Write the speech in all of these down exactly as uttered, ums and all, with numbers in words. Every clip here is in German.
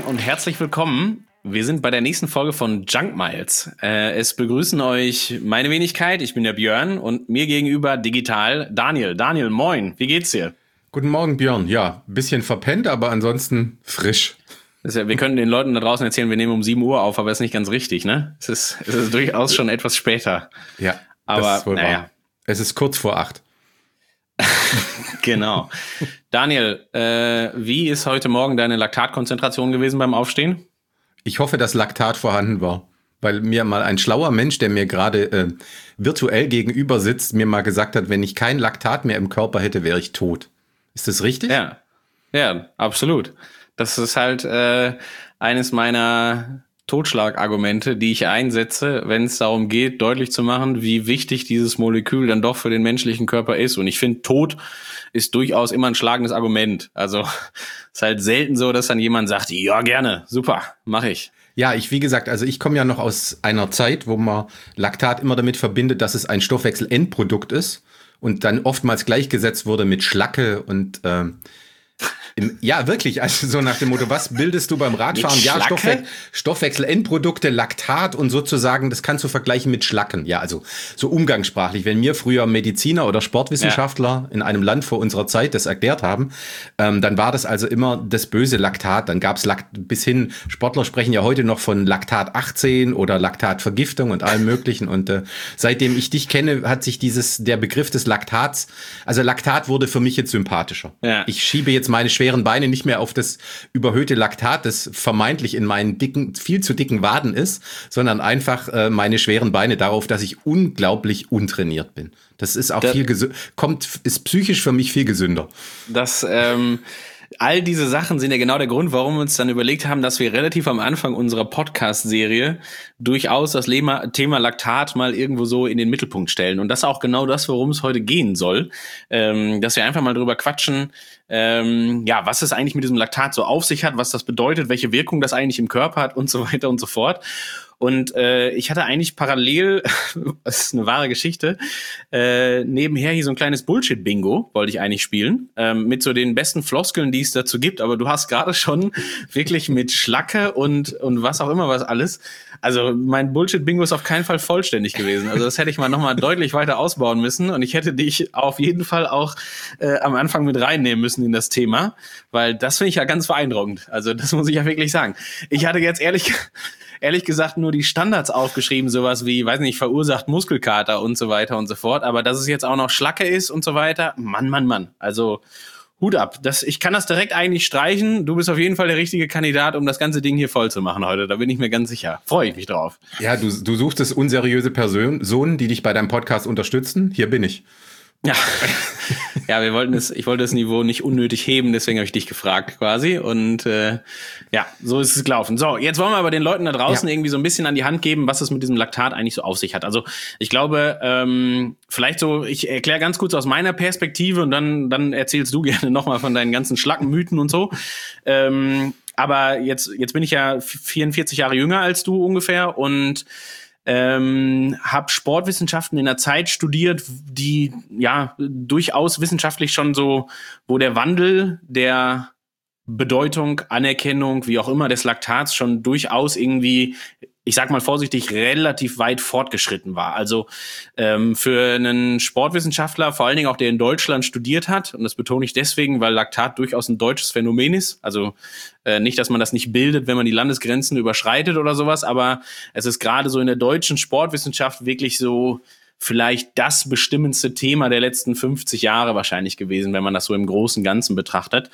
und herzlich willkommen. Wir sind bei der nächsten Folge von Junk Miles. Äh, es begrüßen euch meine Wenigkeit, ich bin der Björn und mir gegenüber digital Daniel. Daniel, moin, wie geht's dir? Guten Morgen, Björn. Ja, ein bisschen verpennt, aber ansonsten frisch. Das ist ja, wir können den Leuten da draußen erzählen, wir nehmen um sieben Uhr auf, aber das ist nicht ganz richtig, ne? Es ist, es ist durchaus schon etwas später. Ja, aber das ist wohl naja. wahr. Es ist kurz vor acht. Genau. Daniel, äh, wie ist heute Morgen deine Laktatkonzentration gewesen beim Aufstehen? Ich hoffe, dass Laktat vorhanden war, weil mir mal ein schlauer Mensch, der mir gerade äh, virtuell gegenüber sitzt, mir mal gesagt hat, wenn ich kein Laktat mehr im Körper hätte, wäre ich tot. Ist das richtig? Ja, ja, absolut. Das ist halt äh, eines meiner Totschlagargumente, die ich einsetze, wenn es darum geht, deutlich zu machen, wie wichtig dieses Molekül dann doch für den menschlichen Körper ist. Und ich finde, Tod ist durchaus immer ein schlagendes Argument. Also es ist halt selten so, dass dann jemand sagt, ja gerne, super, mache ich. Ja, ich, wie gesagt, also ich komme ja noch aus einer Zeit, wo man Laktat immer damit verbindet, dass es ein Stoffwechselendprodukt ist und dann oftmals gleichgesetzt wurde mit Schlacke und ähm, Im, ja, wirklich, also so nach dem Motto, was bildest du beim Radfahren? Ja, Stoffwe Stoffwechselendprodukte, Laktat und sozusagen, das kannst du vergleichen mit Schlacken. Ja, also so umgangssprachlich. Wenn mir früher Mediziner oder Sportwissenschaftler ja. in einem Land vor unserer Zeit das erklärt haben, ähm, dann war das also immer das böse Laktat. Dann gab's Lakt bis hin, Sportler sprechen ja heute noch von Laktat achtzehn oder Laktatvergiftung und allem möglichen. Und äh, seitdem ich dich kenne, hat sich dieses, der Begriff des Laktats, also Laktat wurde für mich jetzt sympathischer. Ja. Ich schiebe jetzt meine schweren Beine nicht mehr auf das überhöhte Laktat, das vermeintlich in meinen dicken, viel zu dicken Waden ist, sondern einfach äh, meine schweren Beine darauf, dass ich unglaublich untrainiert bin. Das ist auch das, viel gesü- kommt, ist psychisch für mich viel gesünder. Das, ähm all diese Sachen sind ja genau der Grund, warum wir uns dann überlegt haben, dass wir relativ am Anfang unserer Podcast-Serie durchaus das Thema Laktat mal irgendwo so in den Mittelpunkt stellen. Und das ist auch genau das, worum es heute gehen soll. Ähm, dass wir einfach mal drüber quatschen, ähm, ja, was es eigentlich mit diesem Laktat so auf sich hat, was das bedeutet, welche Wirkung das eigentlich im Körper hat und so weiter und so fort. Und äh, ich hatte eigentlich parallel, das ist eine wahre Geschichte, äh, nebenher hier so ein kleines Bullshit-Bingo wollte ich eigentlich spielen, ähm, mit so den besten Floskeln, die es dazu gibt. Aber du hast gerade schon wirklich mit Schlacke und und was auch immer was alles. Also mein Bullshit-Bingo ist auf keinen Fall vollständig gewesen. Also das hätte ich mal nochmal deutlich weiter ausbauen müssen. Und ich hätte dich auf jeden Fall auch äh, am Anfang mit reinnehmen müssen in das Thema, weil das finde ich ja ganz beeindruckend. Also das muss ich ja wirklich sagen. Ich hatte jetzt ehrlich... ehrlich gesagt nur die Standards aufgeschrieben, sowas wie, weiß nicht, verursacht Muskelkater und so weiter und so fort. Aber dass es jetzt auch noch Schlacke ist und so weiter, Mann, Mann, Mann. Also Hut ab. Das, ich kann das direkt eigentlich streichen. Du bist auf jeden Fall der richtige Kandidat, um das ganze Ding hier voll zu machen heute. Da bin ich mir ganz sicher. Freue ich mich drauf. Ja, du, du suchtest unseriöse Personen, die dich bei deinem Podcast unterstützen. Hier bin ich. Ja, ja, wir wollten es, ich wollte das Niveau nicht unnötig heben, deswegen habe ich dich gefragt quasi und äh, ja, so ist es gelaufen. So, jetzt wollen wir aber den Leuten da draußen ja. irgendwie so ein bisschen an die Hand geben, was es mit diesem Laktat eigentlich so auf sich hat. Also ich glaube, ähm, vielleicht so, ich erkläre ganz kurz aus meiner Perspektive und dann dann erzählst du gerne nochmal von deinen ganzen Schlackenmythen und so. Ähm, aber jetzt jetzt bin ich ja vierundvierzig Jahre jünger als du ungefähr und Ähm, habe Sportwissenschaften in einer Zeit studiert, die ja durchaus wissenschaftlich schon so, wo der Wandel der Bedeutung, Anerkennung, wie auch immer, des Laktats schon durchaus irgendwie, ich sag mal vorsichtig, relativ weit fortgeschritten war. Also ähm, für einen Sportwissenschaftler, vor allen Dingen auch der in Deutschland studiert hat, und das betone ich deswegen, weil Laktat durchaus ein deutsches Phänomen ist, also äh, nicht, dass man das nicht bildet, wenn man die Landesgrenzen überschreitet oder sowas, aber es ist gerade so in der deutschen Sportwissenschaft wirklich so vielleicht das bestimmendste Thema der letzten fünfzig Jahre wahrscheinlich gewesen, wenn man das so im großen Ganzen betrachtet.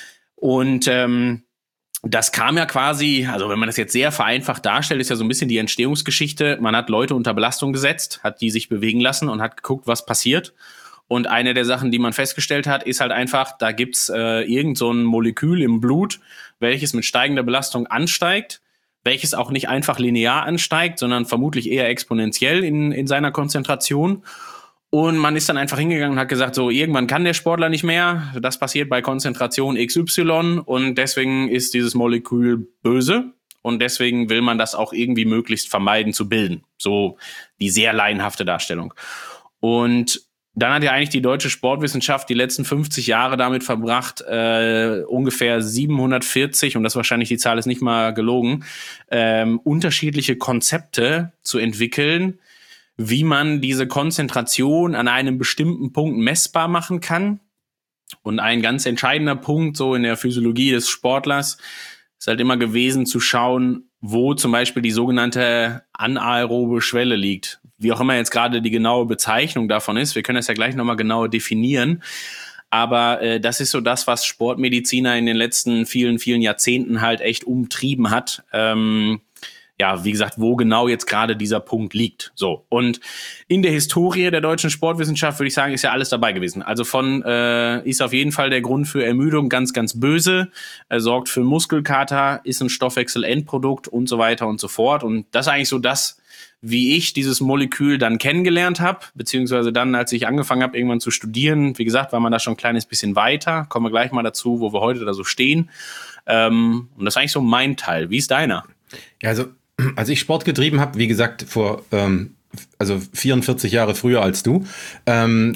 Und ähm, das kam ja quasi, also wenn man das jetzt sehr vereinfacht darstellt, ist ja so ein bisschen die Entstehungsgeschichte. Man hat Leute unter Belastung gesetzt, hat die sich bewegen lassen und hat geguckt, was passiert. Und eine der Sachen, die man festgestellt hat, ist halt einfach, da gibt's äh, irgend so ein Molekül im Blut, welches mit steigender Belastung ansteigt, welches auch nicht einfach linear ansteigt, sondern vermutlich eher exponentiell in, in seiner Konzentration. Und man ist dann einfach hingegangen und hat gesagt, so irgendwann kann der Sportler nicht mehr. Das passiert bei Konzentration X Y und deswegen ist dieses Molekül böse und deswegen will man das auch irgendwie möglichst vermeiden zu bilden. So die sehr laienhafte Darstellung. Und dann hat ja eigentlich die deutsche Sportwissenschaft die letzten fünfzig Jahre damit verbracht, äh, ungefähr siebenhundertvierzig, und das wahrscheinlich, die Zahl ist nicht mal gelogen, ähm, unterschiedliche Konzepte zu entwickeln, wie man diese Konzentration an einem bestimmten Punkt messbar machen kann. Und ein ganz entscheidender Punkt so in der Physiologie des Sportlers ist halt immer gewesen zu schauen, wo zum Beispiel die sogenannte anaerobe Schwelle liegt. Wie auch immer jetzt gerade die genaue Bezeichnung davon ist. Wir können das ja gleich nochmal genauer definieren. Aber äh, das ist so das, was Sportmediziner in den letzten vielen, vielen Jahrzehnten halt echt umtrieben hat. Ähm, ja, wie gesagt, wo genau jetzt gerade dieser Punkt liegt. So. Und in der Historie der deutschen Sportwissenschaft würde ich sagen, ist ja alles dabei gewesen. Also von äh, ist auf jeden Fall der Grund für Ermüdung ganz, ganz böse, äh, sorgt für Muskelkater, ist ein Stoffwechsel-Endprodukt und so weiter und so fort. Und das ist eigentlich so das, wie ich dieses Molekül dann kennengelernt habe, beziehungsweise dann, als ich angefangen habe, irgendwann zu studieren. Wie gesagt, war man da schon ein kleines bisschen weiter. Kommen wir gleich mal dazu, wo wir heute da so stehen. Ähm, und das ist eigentlich so mein Teil. Wie ist deiner? Ja, also als ich Sport getrieben habe, wie gesagt, vor ähm, also vierundvierzig Jahre früher als du, ähm,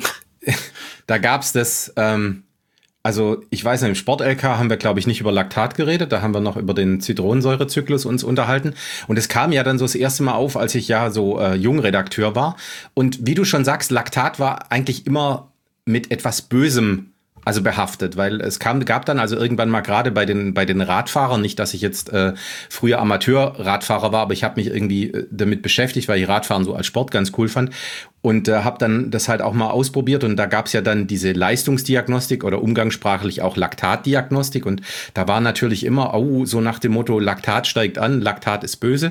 da gab's das, ähm, also ich weiß nicht, im Sport-L K haben wir, glaube ich, nicht über Laktat geredet, da haben wir noch über den Zitronensäurezyklus uns unterhalten. Und es kam ja dann so das erste Mal auf, als ich ja so äh, Jungredakteur war. Und wie du schon sagst, Laktat war eigentlich immer mit etwas Bösem also behaftet, weil es kam, gab dann also irgendwann mal gerade bei den bei den Radfahrern, nicht, dass ich jetzt äh, früher Amateur-Radfahrer war, aber ich habe mich irgendwie äh, damit beschäftigt, weil ich Radfahren so als Sport ganz cool fand und äh, habe dann das halt auch mal ausprobiert und da gab es ja dann diese Leistungsdiagnostik oder umgangssprachlich auch Laktatdiagnostik und da war natürlich immer, oh, so nach dem Motto, Laktat steigt an, Laktat ist böse.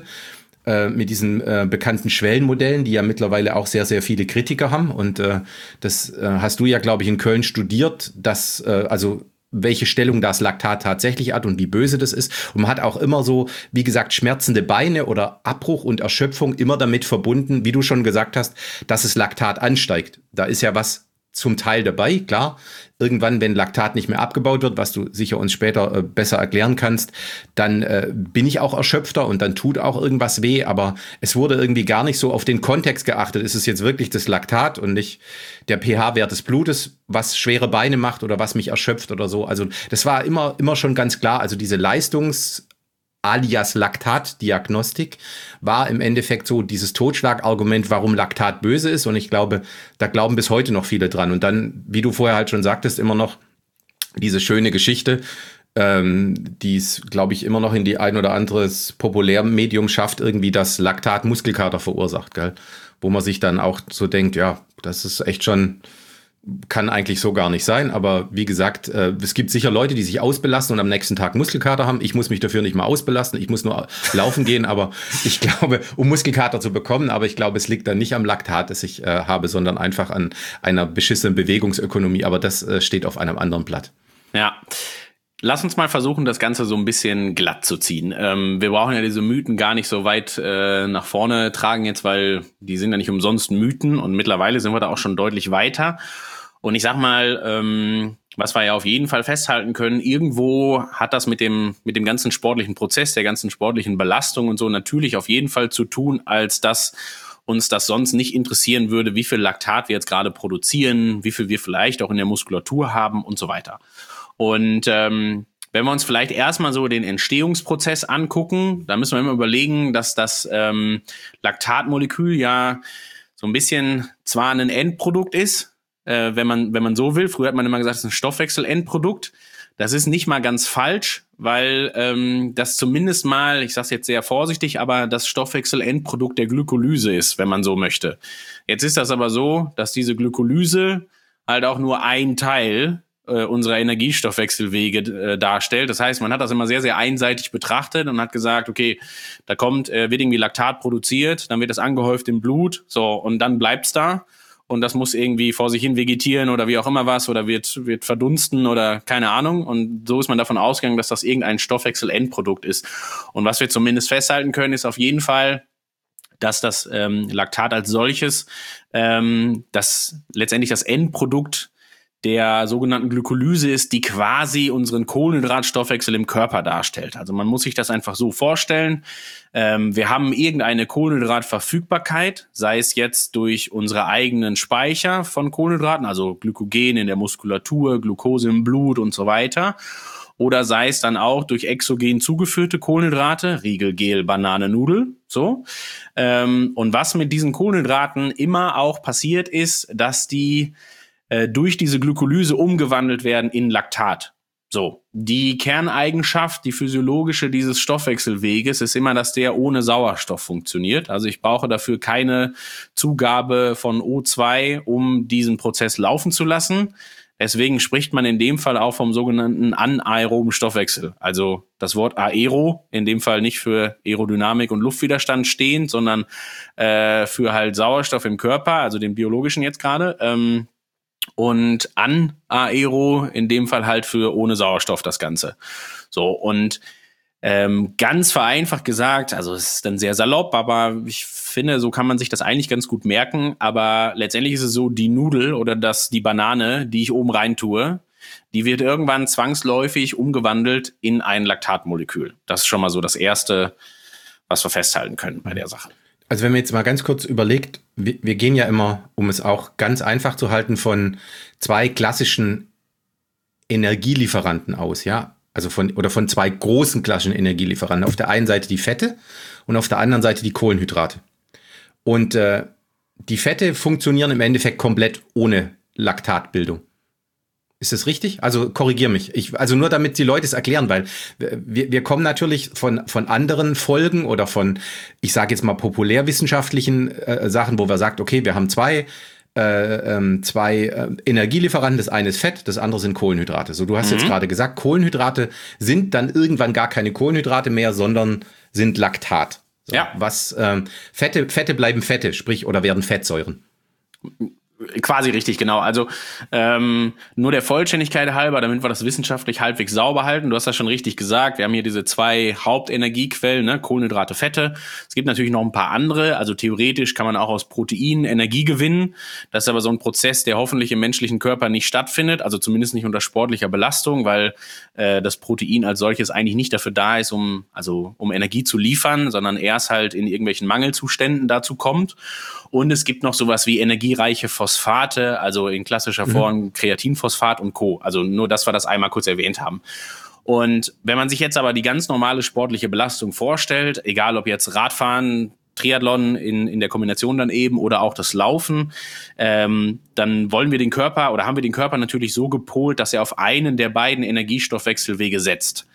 Mit diesen äh, bekannten Schwellenmodellen, die ja mittlerweile auch sehr, sehr viele Kritiker haben. Und äh, das äh, hast du ja, glaube ich, in Köln studiert, dass, äh, also welche Stellung das Laktat tatsächlich hat und wie böse das ist. Und man hat auch immer so, wie gesagt, schmerzende Beine oder Abbruch und Erschöpfung immer damit verbunden, wie du schon gesagt hast, dass es Laktat ansteigt. Da ist ja was zum Teil dabei, klar. Irgendwann, wenn Laktat nicht mehr abgebaut wird, was du sicher uns später äh, besser erklären kannst, dann äh, bin ich auch erschöpfter und dann tut auch irgendwas weh, aber es wurde irgendwie gar nicht so auf den Kontext geachtet. Ist es jetzt wirklich das Laktat und nicht der pH-Wert des Blutes, was schwere Beine macht oder was mich erschöpft oder so. Also das war immer, immer schon ganz klar. Also diese Leistungs- alias Laktatdiagnostik war im Endeffekt so dieses Totschlagargument, warum Laktat böse ist. Und ich glaube, da glauben bis heute noch viele dran. Und dann, wie du vorher halt schon sagtest, immer noch diese schöne Geschichte, ähm, die es, glaube ich, immer noch in die ein oder anderes Populärmedium schafft, irgendwie das Laktat Muskelkater verursacht, gell? Wo man sich dann auch so denkt, ja, das ist echt schon... kann eigentlich so gar nicht sein, aber wie gesagt, äh, es gibt sicher Leute, die sich ausbelasten und am nächsten Tag Muskelkater haben. Ich muss mich dafür nicht mal ausbelasten, ich muss nur laufen gehen, aber ich glaube, um Muskelkater zu bekommen, aber ich glaube, es liegt dann nicht am Laktat, das ich äh, habe, sondern einfach an einer beschissenen Bewegungsökonomie, aber das äh, steht auf einem anderen Blatt. Ja. Lass uns mal versuchen, das Ganze so ein bisschen glatt zu ziehen. Ähm, wir brauchen ja diese Mythen gar nicht so weit äh, nach vorne tragen jetzt, weil die sind ja nicht umsonst Mythen und mittlerweile sind wir da auch schon deutlich weiter. Und ich sag mal, ähm, was wir ja auf jeden Fall festhalten können, irgendwo hat das mit dem mit dem ganzen sportlichen Prozess, der ganzen sportlichen Belastung und so natürlich auf jeden Fall zu tun, als dass uns das sonst nicht interessieren würde, wie viel Laktat wir jetzt gerade produzieren, wie viel wir vielleicht auch in der Muskulatur haben und so weiter. Und ähm, wenn wir uns vielleicht erstmal so den Entstehungsprozess angucken, dann müssen wir immer überlegen, dass das ähm, Laktatmolekül ja so ein bisschen zwar ein Endprodukt ist, äh, wenn man wenn man so will. Früher hat man immer gesagt, es ist ein Stoffwechselendprodukt. Das ist nicht mal ganz falsch, weil ähm, das zumindest mal, ich sage es jetzt sehr vorsichtig, aber das Stoffwechselendprodukt der Glykolyse ist, wenn man so möchte. Jetzt ist das aber so, dass diese Glykolyse halt auch nur ein Teil unserer Energiestoffwechselwege äh, darstellt. Das heißt, man hat das immer sehr, sehr einseitig betrachtet und hat gesagt, okay, da kommt, äh, wird irgendwie Laktat produziert, dann wird das angehäuft im Blut, so, und dann bleibt's da und das muss irgendwie vor sich hin vegetieren oder wie auch immer was oder wird, wird verdunsten oder keine Ahnung, und so ist man davon ausgegangen, dass das irgendein Stoffwechselendprodukt ist. Und was wir zumindest festhalten können, ist auf jeden Fall, dass das ähm, Laktat als solches, ähm, das letztendlich das Endprodukt der sogenannten Glykolyse ist, die quasi unseren Kohlenhydratstoffwechsel im Körper darstellt. Also man muss sich das einfach so vorstellen. Ähm, wir haben irgendeine Kohlenhydratverfügbarkeit, sei es jetzt durch unsere eigenen Speicher von Kohlenhydraten, also Glykogen in der Muskulatur, Glucose im Blut und so weiter. Oder sei es dann auch durch exogen zugeführte Kohlenhydrate, Riegel, Gel, Banane, Nudel, so. Ähm, und was mit diesen Kohlenhydraten immer auch passiert ist, dass die äh, durch diese Glykolyse umgewandelt werden in Laktat. So. Die Kerneigenschaft, die physiologische dieses Stoffwechselweges ist immer, dass der ohne Sauerstoff funktioniert. Also ich brauche dafür keine Zugabe von O zwei, um diesen Prozess laufen zu lassen. Deswegen spricht man in dem Fall auch vom sogenannten anaeroben Stoffwechsel. Also das Wort aero, in dem Fall nicht für Aerodynamik und Luftwiderstand stehend, sondern äh, für halt Sauerstoff im Körper, also den biologischen jetzt gerade. Ähm, und anaero, in dem Fall halt für ohne Sauerstoff das Ganze. So, und ähm, ganz vereinfacht gesagt, also es ist dann sehr salopp, aber ich finde, so kann man sich das eigentlich ganz gut merken. Aber letztendlich ist es so, die Nudel oder das, die Banane, die ich oben rein tue, die wird irgendwann zwangsläufig umgewandelt in ein Laktatmolekül. Das ist schon mal so das Erste, was wir festhalten können bei der Sache. Also wenn man jetzt mal ganz kurz überlegt, wir, wir gehen ja immer, um es auch ganz einfach zu halten, von zwei klassischen Energielieferanten aus, ja. Also von, oder von zwei großen klassischen Energielieferanten. Auf der einen Seite die Fette und auf der anderen Seite die Kohlenhydrate. Und äh, die Fette funktionieren im Endeffekt komplett ohne Laktatbildung. Ist das richtig? Also korrigier mich. Ich, also nur damit die Leute es erklären, weil wir, wir kommen natürlich von, von anderen Folgen oder von, ich sage jetzt mal populärwissenschaftlichen äh, Sachen, wo wir sagt, okay, wir haben zwei Äh, ähm, zwei äh, Energielieferanten, das eine ist Fett, das andere sind Kohlenhydrate. So, du hast mhm. jetzt gerade gesagt, Kohlenhydrate sind dann irgendwann gar keine Kohlenhydrate mehr, sondern sind Laktat. So, ja. Was ähm, Fette, Fette bleiben Fette, sprich, oder werden Fettsäuren. Quasi richtig, genau. Also ähm, nur der Vollständigkeit halber, damit wir das wissenschaftlich halbwegs sauber halten. Du hast das schon richtig gesagt. Wir haben hier diese zwei Hauptenergiequellen, ne? Kohlenhydrate, Fette. Es gibt natürlich noch ein paar andere. Also theoretisch kann man auch aus Proteinen Energie gewinnen. Das ist aber so ein Prozess, der hoffentlich im menschlichen Körper nicht stattfindet. Also zumindest nicht unter sportlicher Belastung, weil äh, das Protein als solches eigentlich nicht dafür da ist, um also um Energie zu liefern, sondern erst halt in irgendwelchen Mangelzuständen dazu kommt. Und es gibt noch sowas wie energiereiche Phosphate, also in klassischer Form mhm. Kreatinphosphat und Co. Also nur, dass wir das einmal kurz erwähnt haben. Und wenn man sich jetzt aber die ganz normale sportliche Belastung vorstellt, egal ob jetzt Radfahren, Triathlon in, in der Kombination dann eben oder auch das Laufen, ähm, dann wollen wir den Körper oder haben wir den Körper natürlich so gepolt, dass er auf einen der beiden Energiestoffwechselwege setzt.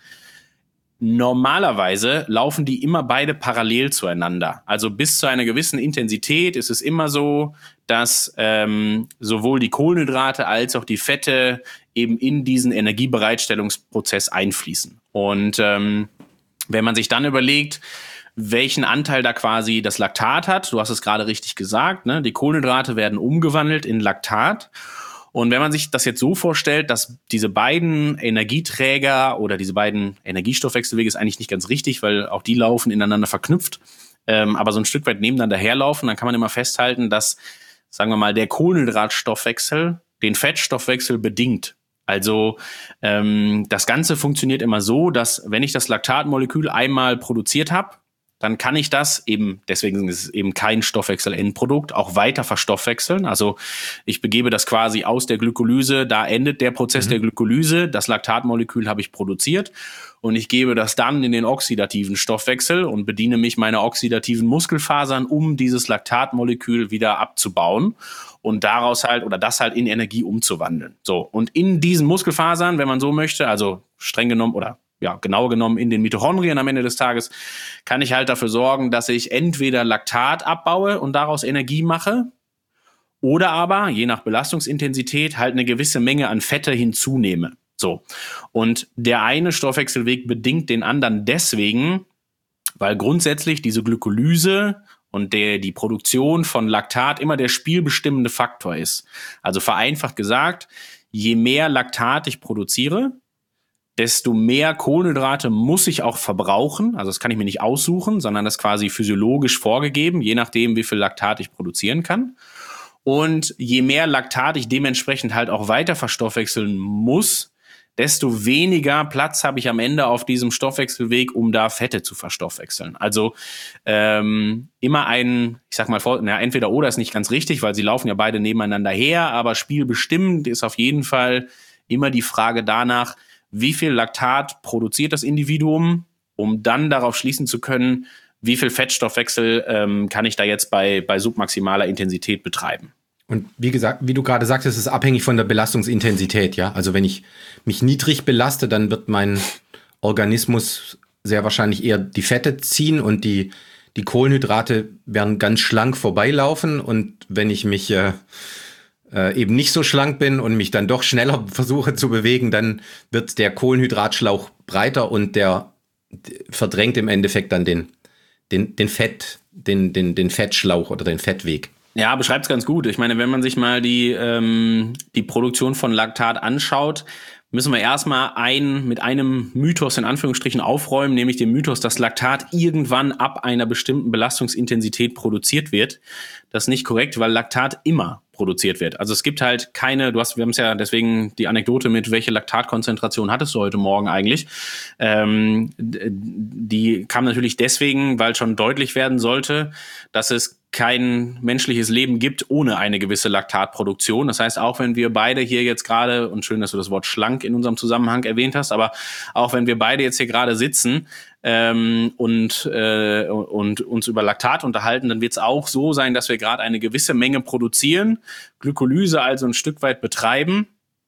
Normalerweise laufen die immer beide parallel zueinander. Also bis zu einer gewissen Intensität ist es immer so, dass ähm, sowohl die Kohlenhydrate als auch die Fette eben in diesen Energiebereitstellungsprozess einfließen. Und ähm, wenn man sich dann überlegt, welchen Anteil da quasi das Laktat hat, du hast es gerade richtig gesagt, ne? Die Kohlenhydrate werden umgewandelt in Laktat. Und wenn man sich das jetzt so vorstellt, dass diese beiden Energieträger oder diese beiden Energiestoffwechselwege ist eigentlich nicht ganz richtig, weil auch die laufen ineinander verknüpft, ähm, aber so ein Stück weit nebeneinander herlaufen, dann kann man immer festhalten, dass, sagen wir mal, der Kohlenhydratstoffwechsel den Fettstoffwechsel bedingt. Also ähm, das Ganze funktioniert immer so, dass wenn ich das Laktatmolekül einmal produziert habe, dann kann ich das eben, deswegen ist es eben kein Stoffwechsel-Endprodukt, auch weiter verstoffwechseln. Also ich begebe das quasi aus der Glykolyse, da endet der Prozess mhm. der Glykolyse, das Laktatmolekül habe ich produziert und ich gebe das dann in den oxidativen Stoffwechsel und bediene mich meiner oxidativen Muskelfasern, um dieses Laktatmolekül wieder abzubauen und daraus halt oder das halt in Energie umzuwandeln. So, und in diesen Muskelfasern, wenn man so möchte, also streng genommen oder ja, genauer genommen in den Mitochondrien am Ende des Tages, kann ich halt dafür sorgen, dass ich entweder Laktat abbaue und daraus Energie mache oder aber, je nach Belastungsintensität, halt eine gewisse Menge an Fette hinzunehme. So. Und der eine Stoffwechselweg bedingt den anderen deswegen, weil grundsätzlich diese Glykolyse und der, die Produktion von Laktat immer der spielbestimmende Faktor ist. Also vereinfacht gesagt, je mehr Laktat ich produziere, desto mehr Kohlenhydrate muss ich auch verbrauchen. Also das kann ich mir nicht aussuchen, sondern das ist quasi physiologisch vorgegeben, je nachdem, wie viel Laktat ich produzieren kann. Und je mehr Laktat ich dementsprechend halt auch weiter verstoffwechseln muss, desto weniger Platz habe ich am Ende auf diesem Stoffwechselweg, um da Fette zu verstoffwechseln. Also ähm, immer ein, ich sag mal, na, entweder oder ist nicht ganz richtig, weil sie laufen ja beide nebeneinander her, aber spielbestimmend ist auf jeden Fall immer die Frage danach, wie viel Laktat produziert das Individuum, um dann darauf schließen zu können, wie viel Fettstoffwechsel ähm, kann ich da jetzt bei, bei submaximaler Intensität betreiben. Und wie gesagt, wie du gerade sagtest, ist es abhängig von der Belastungsintensität, ja. Also wenn ich mich niedrig belaste, dann wird mein Organismus sehr wahrscheinlich eher die Fette ziehen und die, die Kohlenhydrate werden ganz schlank vorbeilaufen. Und wenn ich mich äh, äh, eben nicht so schlank bin und mich dann doch schneller versuche zu bewegen, dann wird der Kohlenhydratschlauch breiter und der verdrängt im Endeffekt dann den, den, den Fett, den, den, den Fettschlauch oder den Fettweg. Ja, beschreibt's ganz gut. Ich meine, wenn man sich mal die, ähm, die Produktion von Laktat anschaut, müssen wir erstmal ein, mit einem Mythos in Anführungsstrichen aufräumen, nämlich den Mythos, dass Laktat irgendwann ab einer bestimmten Belastungsintensität produziert wird. Das ist nicht korrekt, weil Laktat immer produziert wird. Also es gibt halt keine, du hast, wir haben es ja deswegen die Anekdote mit, welche Laktatkonzentration hattest du heute Morgen eigentlich? Ähm, die kam natürlich deswegen, weil schon deutlich werden sollte, dass es kein menschliches Leben gibt ohne eine gewisse Laktatproduktion. Das heißt, auch wenn wir beide hier jetzt gerade, und schön, dass du das Wort schlank in unserem Zusammenhang erwähnt hast, aber auch wenn wir beide jetzt hier gerade sitzen ähm, und, äh, und uns über Laktat unterhalten, dann wird es auch so sein, dass wir gerade eine gewisse Menge produzieren, Glykolyse also ein Stück weit betreiben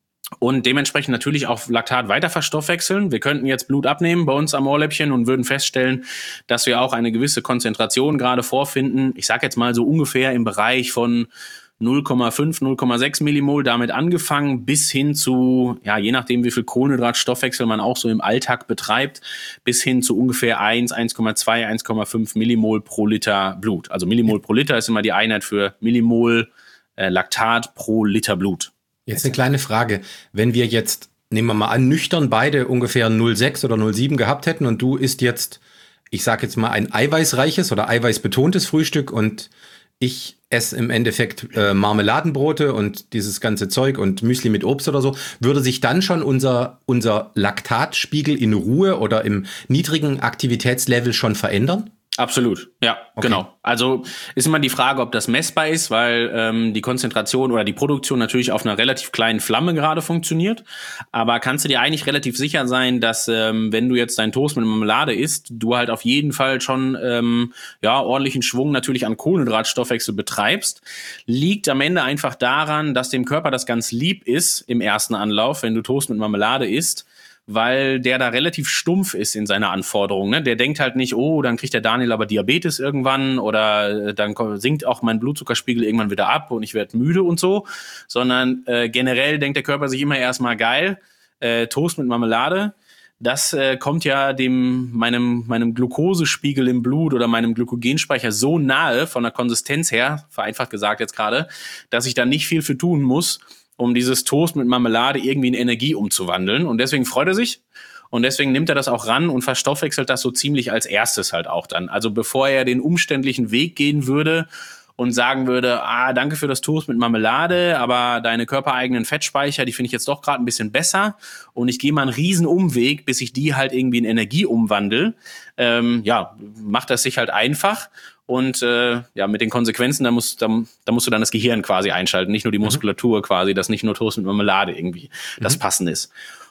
und dementsprechend natürlich auch Laktat weiter verstoffwechseln. Wir könnten jetzt Blut abnehmen bei uns am Ohrläppchen und würden feststellen, dass wir auch eine gewisse Konzentration gerade vorfinden. Ich sage jetzt mal so ungefähr im Bereich von null Komma fünf, null Komma sechs Millimol damit angefangen bis hin zu, ja, je nachdem wie viel Kohlenhydratstoffwechsel man auch so im Alltag betreibt, bis hin zu ungefähr eins, eins Komma zwei, eins Komma fünf Millimol pro Liter Blut. Also Millimol pro Liter ist immer die Einheit für Millimol äh, Laktat pro Liter Blut. Jetzt eine kleine Frage. Wenn wir jetzt, nehmen wir mal an, nüchtern beide ungefähr null Komma sechs oder null Komma sieben gehabt hätten und du isst jetzt, ich sage jetzt mal, ein eiweißreiches oder eiweißbetontes Frühstück und ich esse im Endeffekt äh, Marmeladenbrote und dieses ganze Zeug und Müsli mit Obst oder so, würde sich dann schon unser, unser Laktatspiegel in Ruhe oder im niedrigen Aktivitätslevel schon verändern? Absolut, ja, okay. Genau. Also ist immer die Frage, ob das messbar ist, weil ähm, die Konzentration oder die Produktion natürlich auf einer relativ kleinen Flamme gerade funktioniert. Aber kannst du dir eigentlich relativ sicher sein, dass ähm, wenn du jetzt deinen Toast mit Marmelade isst, du halt auf jeden Fall schon ähm, ja ordentlichen Schwung natürlich an Kohlenhydratstoffwechsel betreibst. Liegt am Ende einfach daran, dass dem Körper das ganz lieb ist im ersten Anlauf, wenn du Toast mit Marmelade isst, weil der da relativ stumpf ist in seiner Anforderung. Ne? Der denkt halt nicht, oh, dann kriegt der Daniel aber Diabetes irgendwann oder dann sinkt auch mein Blutzuckerspiegel irgendwann wieder ab und ich werde müde und so, sondern äh, generell denkt der Körper sich immer erstmal geil, äh, Toast mit Marmelade, das äh, kommt ja dem meinem meinem Glukosespiegel im Blut oder meinem Glykogenspeicher so nahe von der Konsistenz her, vereinfacht gesagt jetzt gerade, dass ich da nicht viel für tun muss, um dieses Toast mit Marmelade irgendwie in Energie umzuwandeln. Und deswegen freut er sich. Und deswegen nimmt er das auch ran und verstoffwechselt das so ziemlich als erstes halt auch dann. Also bevor er den umständlichen Weg gehen würde und sagen würde, ah, danke für das Toast mit Marmelade, aber deine körpereigenen Fettspeicher, die finde ich jetzt doch gerade ein bisschen besser. Und ich gehe mal einen riesen Umweg, bis ich die halt irgendwie in Energie umwandle. Ähm, ja, macht das sich halt einfach. Und äh, ja, mit den Konsequenzen, da musst, da, da musst du dann das Gehirn quasi einschalten, nicht nur die Muskulatur mhm. quasi, dass nicht nur Toast mit Marmelade irgendwie mhm. das Passen ist.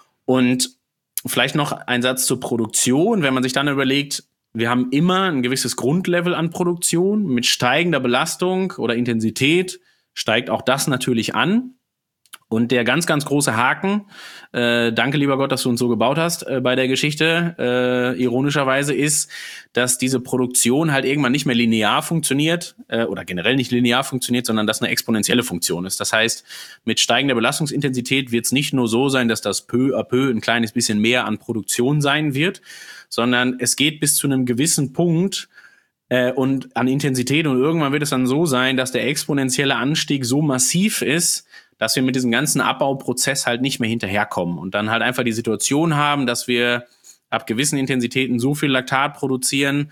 Und vielleicht noch ein Satz zur Produktion, wenn man sich dann überlegt, wir haben immer ein gewisses Grundlevel an Produktion. Mit steigender Belastung oder Intensität steigt auch das natürlich an. Und der ganz, ganz große Haken, äh, danke lieber Gott, dass du uns so gebaut hast äh, bei der Geschichte, äh, ironischerweise ist, dass diese Produktion halt irgendwann nicht mehr linear funktioniert äh, oder generell nicht linear funktioniert, sondern dass eine exponentielle Funktion ist. Das heißt, mit steigender Belastungsintensität wird es nicht nur so sein, dass das peu à peu ein kleines bisschen mehr an Produktion sein wird, sondern es geht bis zu einem gewissen Punkt äh, und an Intensität und irgendwann wird es dann so sein, dass der exponentielle Anstieg so massiv ist, dass wir mit diesem ganzen Abbauprozess halt nicht mehr hinterherkommen und dann halt einfach die Situation haben, dass wir ab gewissen Intensitäten so viel Laktat produzieren,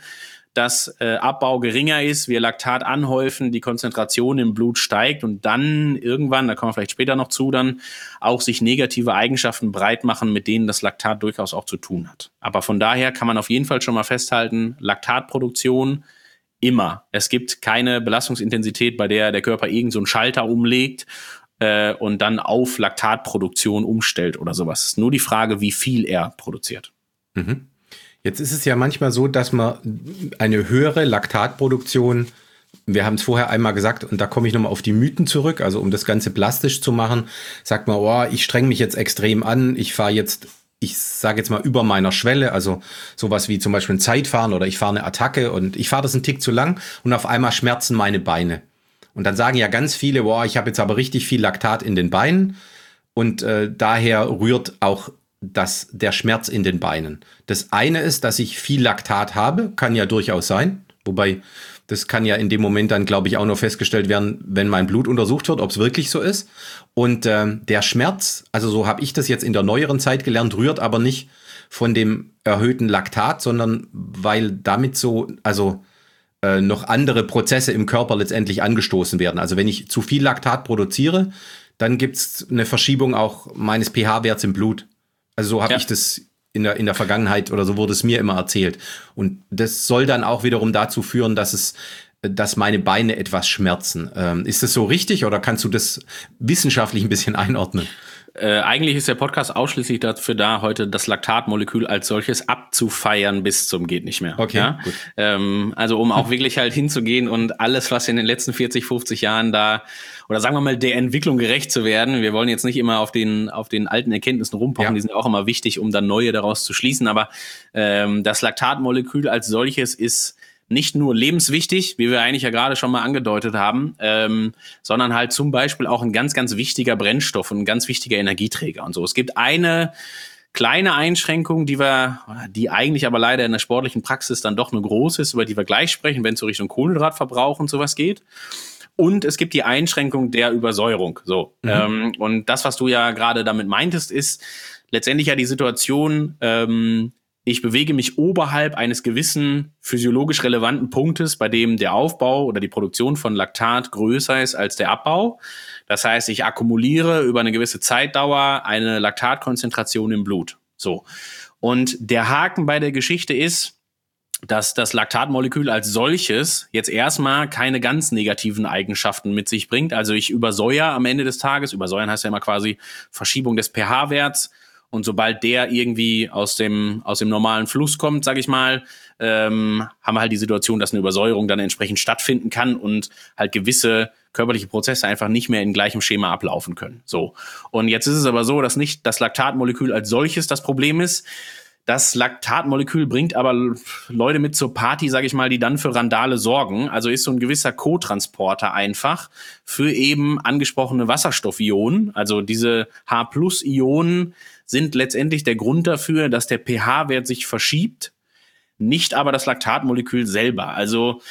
dass äh, Abbau geringer ist, wir Laktat anhäufen, die Konzentration im Blut steigt und dann irgendwann, da kommen wir vielleicht später noch zu, dann auch sich negative Eigenschaften breit machen, mit denen das Laktat durchaus auch zu tun hat. Aber von daher kann man auf jeden Fall schon mal festhalten, Laktatproduktion immer. Es gibt keine Belastungsintensität, bei der der Körper irgend so einen Schalter umlegt äh, und dann auf Laktatproduktion umstellt oder sowas. Es ist nur die Frage, wie viel er produziert. Mhm. Jetzt ist es ja manchmal so, dass man eine höhere Laktatproduktion, wir haben es vorher einmal gesagt, und da komme ich nochmal auf die Mythen zurück, also um das Ganze plastisch zu machen, sagt man, oh, ich streng mich jetzt extrem an, ich fahre jetzt, ich sage jetzt mal über meiner Schwelle, also sowas wie zum Beispiel ein Zeitfahren oder ich fahre eine Attacke und ich fahre das einen Tick zu lang und auf einmal schmerzen meine Beine. Und dann sagen ja ganz viele, boah, ich habe jetzt aber richtig viel Laktat in den Beinen und äh, daher rührt auch das, der Schmerz in den Beinen. Das eine ist, dass ich viel Laktat habe, kann ja durchaus sein, wobei das kann ja in dem Moment dann, glaube ich, auch noch festgestellt werden, wenn mein Blut untersucht wird, ob es wirklich so ist. Und äh, der Schmerz, also so habe ich das jetzt in der neueren Zeit gelernt, rührt aber nicht von dem erhöhten Laktat, sondern weil damit so, also äh, noch andere Prozesse im Körper letztendlich angestoßen werden. Also wenn ich zu viel Laktat produziere, dann gibt es eine Verschiebung auch meines pH-Werts im Blut. Also so habe ja. ich das in der, in der Vergangenheit oder so wurde es mir immer erzählt. Und das soll dann auch wiederum dazu führen, dass es, dass meine Beine etwas schmerzen. Ähm, ist das so richtig oder kannst du das wissenschaftlich ein bisschen einordnen? Äh, eigentlich ist der Podcast ausschließlich dafür da, heute das Laktatmolekül als solches abzufeiern bis zum geht nicht mehr. Okay, ja? gut. Ähm, also um auch wirklich halt hinzugehen und alles, was in den letzten vierzig, fünfzig Jahren da, oder sagen wir mal, der Entwicklung gerecht zu werden. Wir wollen jetzt nicht immer auf den auf den alten Erkenntnissen rumpochen, ja. Die sind auch immer wichtig, um dann neue daraus zu schließen. Aber ähm, das Laktatmolekül als solches ist nicht nur lebenswichtig, wie wir eigentlich ja gerade schon mal angedeutet haben, ähm, sondern halt zum Beispiel auch ein ganz, ganz wichtiger Brennstoff und ein ganz wichtiger Energieträger und so. Es gibt eine kleine Einschränkung, die wir, die eigentlich aber leider in der sportlichen Praxis dann doch eine große ist, über die wir gleich sprechen, wenn es so Richtung Kohlenhydratverbrauch und sowas geht. Und es gibt die Einschränkung der Übersäuerung. So. Mhm. Ähm, und das, was du ja gerade damit meintest, ist letztendlich ja die Situation, ähm, ich bewege mich oberhalb eines gewissen physiologisch relevanten Punktes, bei dem der Aufbau oder die Produktion von Laktat größer ist als der Abbau. Das heißt, ich akkumuliere über eine gewisse Zeitdauer eine Laktatkonzentration im Blut. So. Und der Haken bei der Geschichte ist, dass das Laktatmolekül als solches jetzt erstmal keine ganz negativen Eigenschaften mit sich bringt. Also ich übersäuere am Ende des Tages, übersäuern heißt ja immer quasi Verschiebung des pH-Werts. Und sobald der irgendwie aus dem aus dem normalen Fluss kommt, sage ich mal, ähm, haben wir halt die Situation, dass eine Übersäuerung dann entsprechend stattfinden kann und halt gewisse körperliche Prozesse einfach nicht mehr in gleichem Schema ablaufen können. So. Und jetzt ist es aber so, dass nicht das Laktatmolekül als solches das Problem ist. Das Laktatmolekül bringt aber Leute mit zur Party, sage ich mal, die dann für Randale sorgen. Also ist so ein gewisser Co-Transporter einfach für eben angesprochene Wasserstoffionen. Also diese H-Plus-Ionen sind letztendlich der Grund dafür, dass der pH-Wert sich verschiebt, nicht aber das Laktatmolekül selber. Also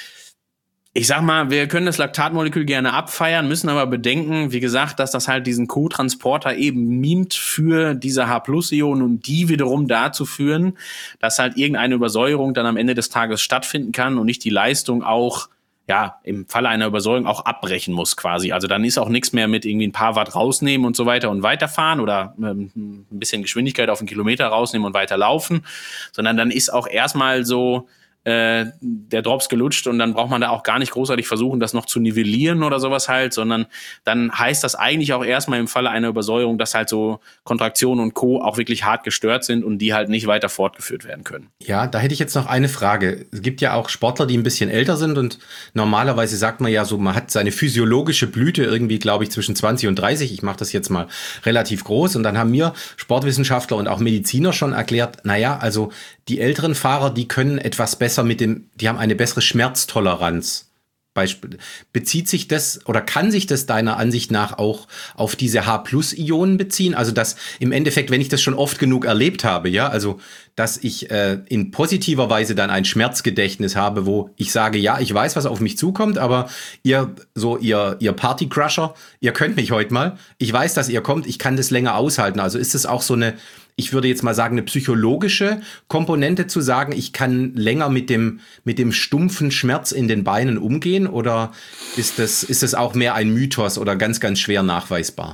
ich sag mal, wir können das Laktatmolekül gerne abfeiern, müssen aber bedenken, wie gesagt, dass das halt diesen Co-Transporter eben mimt für diese H-Plus-Ionen und die wiederum dazu führen, dass halt irgendeine Übersäuerung dann am Ende des Tages stattfinden kann und nicht die Leistung auch, ja, im Falle einer Übersäuerung auch abbrechen muss quasi. Also dann ist auch nichts mehr mit irgendwie ein paar Watt rausnehmen und so weiter und weiterfahren oder ähm, ein bisschen Geschwindigkeit auf einen Kilometer rausnehmen und weiterlaufen, sondern dann ist auch erstmal so äh, der Drops gelutscht und dann braucht man da auch gar nicht großartig versuchen, das noch zu nivellieren oder sowas halt, sondern dann heißt das eigentlich auch erstmal im Falle einer Übersäuerung, dass halt so Kontraktionen und Co. auch wirklich hart gestört sind und die halt nicht weiter fortgeführt werden können. Ja, da hätte ich jetzt noch eine Frage. Es gibt ja auch Sportler, die ein bisschen älter sind und normalerweise sagt man ja so, man hat seine physiologische Blüte irgendwie, glaube ich, zwischen zwanzig und dreißig. Ich mache das jetzt mal relativ groß und dann haben mir Sportwissenschaftler und auch Mediziner schon erklärt, naja, also die älteren Fahrer, die können etwas besser mit dem, die haben eine bessere Schmerztoleranz. Beispiel. Bezieht sich das oder kann sich das deiner Ansicht nach auch auf diese H-Plus-Ionen beziehen? Also dass im Endeffekt, wenn ich das schon oft genug erlebt habe, ja, also dass ich äh, in positiver Weise dann ein Schmerzgedächtnis habe, wo ich sage, ja, ich weiß, was auf mich zukommt, aber ihr, so ihr, ihr Partycrusher, ihr könnt mich heute mal. Ich weiß, dass ihr kommt, ich kann das länger aushalten. Also ist es auch so eine, ich würde jetzt mal sagen, eine psychologische Komponente zu sagen, ich kann länger mit dem, mit dem stumpfen Schmerz in den Beinen umgehen? Oder ist das, ist das auch mehr ein Mythos oder ganz, ganz schwer nachweisbar?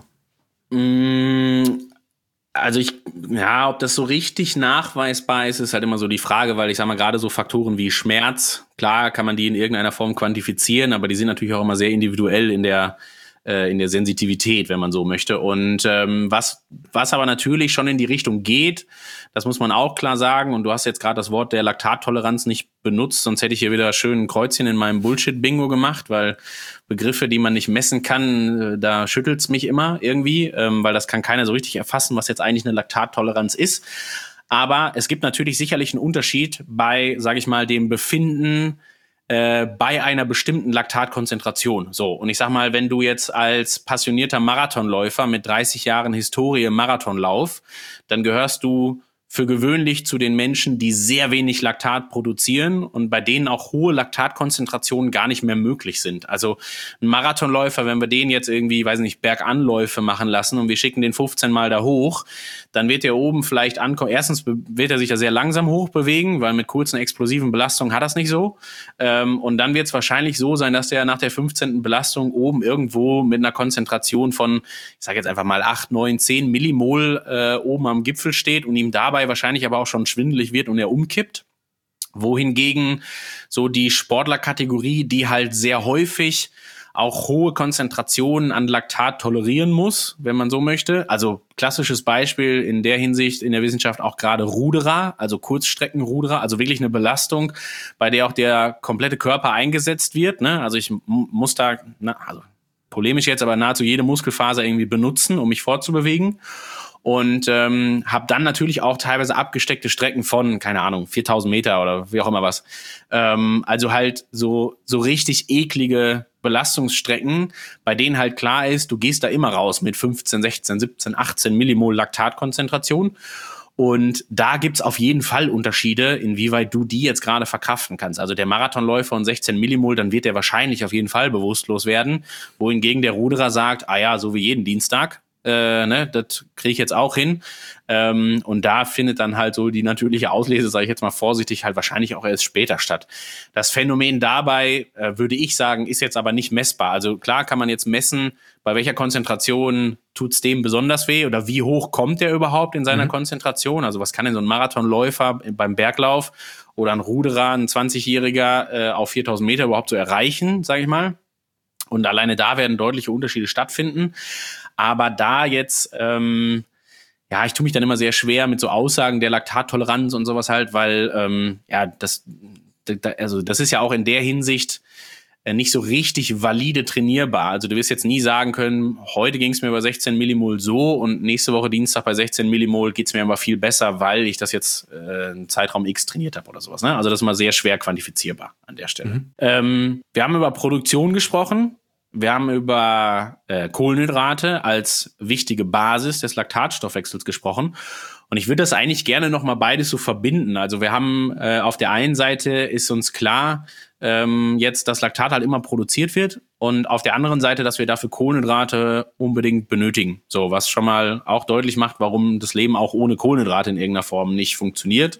Also ich, ja, ob das so richtig nachweisbar ist, ist halt immer so die Frage, weil ich sag mal, gerade so Faktoren wie Schmerz, klar kann man die in irgendeiner Form quantifizieren, aber die sind natürlich auch immer sehr individuell in der in der Sensitivität, wenn man so möchte. Und ähm, was was aber natürlich schon in die Richtung geht, das muss man auch klar sagen. Und du hast jetzt gerade das Wort der Laktattoleranz nicht benutzt, sonst hätte ich hier wieder schön ein Kreuzchen in meinem Bullshit-Bingo gemacht, weil Begriffe, die man nicht messen kann, da schüttelt's mich immer irgendwie, ähm, weil das kann keiner so richtig erfassen, was jetzt eigentlich eine Laktattoleranz ist. Aber es gibt natürlich sicherlich einen Unterschied bei, sage ich mal, dem Befinden Äh, bei einer bestimmten Laktatkonzentration. So, und ich sag mal, wenn du jetzt als passionierter Marathonläufer mit dreißig Jahren Historie im Marathonlauf, dann gehörst du für gewöhnlich zu den Menschen, die sehr wenig Laktat produzieren und bei denen auch hohe Laktatkonzentrationen gar nicht mehr möglich sind. Also ein Marathonläufer, wenn wir den jetzt irgendwie, weiß nicht, Berganläufe machen lassen und wir schicken den fünfzehn Mal da hoch, dann wird der oben vielleicht ankommen. Erstens wird er sich ja sehr langsam hochbewegen, weil mit kurzen explosiven Belastungen hat er es nicht so. Ähm, und dann wird es wahrscheinlich so sein, dass der nach der fünfzehnten Belastung oben irgendwo mit einer Konzentration von, ich sage jetzt einfach mal acht, neun, zehn Millimol äh, oben am Gipfel steht und ihm dabei wahrscheinlich aber auch schon schwindelig wird und er umkippt. Wohingegen so die Sportlerkategorie, die halt sehr häufig auch hohe Konzentrationen an Laktat tolerieren muss, wenn man so möchte. Also klassisches Beispiel in der Hinsicht in der Wissenschaft auch gerade Ruderer, also Kurzstreckenruderer, also wirklich eine Belastung, bei der auch der komplette Körper eingesetzt wird. Ne? Also ich m- muss da, na, also polemisch jetzt, aber nahezu jede Muskelfaser irgendwie benutzen, um mich fortzubewegen. Und ähm, habe dann natürlich auch teilweise abgesteckte Strecken von, keine Ahnung, viertausend Meter oder wie auch immer was. Ähm, also halt so so richtig eklige Belastungsstrecken, bei denen halt klar ist, du gehst da immer raus mit fünfzehn, sechzehn, siebzehn, achtzehn Millimol Laktatkonzentration. Und da gibt's auf jeden Fall Unterschiede, inwieweit du die jetzt gerade verkraften kannst. Also der Marathonläufer und sechzehn Millimol, dann wird der wahrscheinlich auf jeden Fall bewusstlos werden. Wohingegen der Ruderer sagt, ah ja, so wie jeden Dienstag. Äh, ne, das kriege ich jetzt auch hin. Ähm, und da findet dann halt so die natürliche Auslese, sage ich jetzt mal vorsichtig, halt wahrscheinlich auch erst später statt. Das Phänomen dabei, äh, würde ich sagen, ist jetzt aber nicht messbar. Also klar kann man jetzt messen, bei welcher Konzentration tut's dem besonders weh oder wie hoch kommt der überhaupt in seiner mhm. Konzentration. Also was kann denn so ein Marathonläufer beim Berglauf oder ein Ruderer, ein zwanzigjähriger äh, auf viertausend Meter überhaupt so erreichen, sage ich mal. Und alleine da werden deutliche Unterschiede stattfinden. Aber da jetzt, ähm, ja, ich tue mich dann immer sehr schwer mit so Aussagen der Laktattoleranz und sowas halt, weil, ähm, ja, das, da, also das ist ja auch in der Hinsicht äh, nicht so richtig valide trainierbar. Also du wirst jetzt nie sagen können, heute ging es mir bei sechzehn Millimol so und nächste Woche Dienstag bei sechzehn Millimol geht's mir aber viel besser, weil ich das jetzt äh, einen Zeitraum X trainiert habe oder sowas. Ne? Also das ist mal sehr schwer quantifizierbar an der Stelle. Mhm. Ähm, wir haben über Produktion gesprochen. Wir haben über äh, Kohlenhydrate als wichtige Basis des Laktatstoffwechsels gesprochen. Und ich würde das eigentlich gerne nochmal beides so verbinden. Also wir haben äh, auf der einen Seite ist uns klar, ähm, jetzt, dass Laktat halt immer produziert wird. Und auf der anderen Seite, dass wir dafür Kohlenhydrate unbedingt benötigen. So, was schon mal auch deutlich macht, warum das Leben auch ohne Kohlenhydrate in irgendeiner Form nicht funktioniert.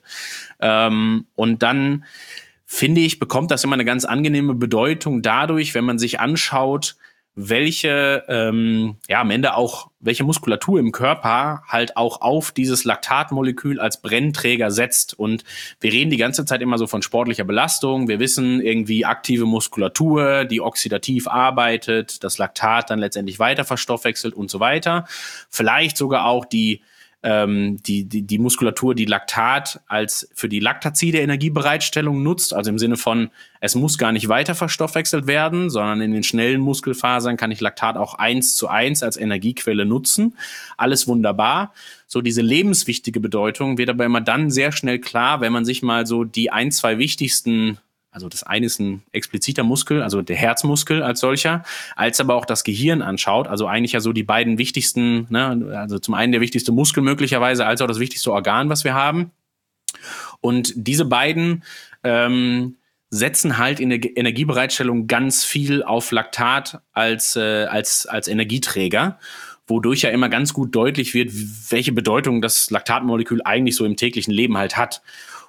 Ähm, und dann finde ich, bekommt das immer eine ganz angenehme Bedeutung dadurch, wenn man sich anschaut, welche, ähm, ja, am Ende auch, welche Muskulatur im Körper halt auch auf dieses Laktatmolekül als Brennträger setzt. Und wir reden die ganze Zeit immer so von sportlicher Belastung. Wir wissen irgendwie aktive Muskulatur, die oxidativ arbeitet, das Laktat dann letztendlich weiter verstoffwechselt und so weiter. Vielleicht sogar auch die Die, die, die Muskulatur, die Laktat als für die Laktazide Energiebereitstellung nutzt, also im Sinne von, es muss gar nicht weiter verstoffwechselt werden, sondern in den schnellen Muskelfasern kann ich Laktat auch eins zu eins als Energiequelle nutzen. Alles wunderbar. So diese lebenswichtige Bedeutung wird aber immer dann sehr schnell klar, wenn man sich mal so die ein, zwei wichtigsten, also das eine ist ein expliziter Muskel, also der Herzmuskel als solcher, als aber auch das Gehirn anschaut, also eigentlich ja so die beiden wichtigsten, ne, also zum einen der wichtigste Muskel möglicherweise, als auch das wichtigste Organ, was wir haben. Und diese beiden ähm, setzen halt in der Energiebereitstellung ganz viel auf Laktat als, äh, als, als Energieträger. wodurch ja immer ganz gut deutlich wird, welche Bedeutung das Laktatmolekül eigentlich so im täglichen Leben halt hat.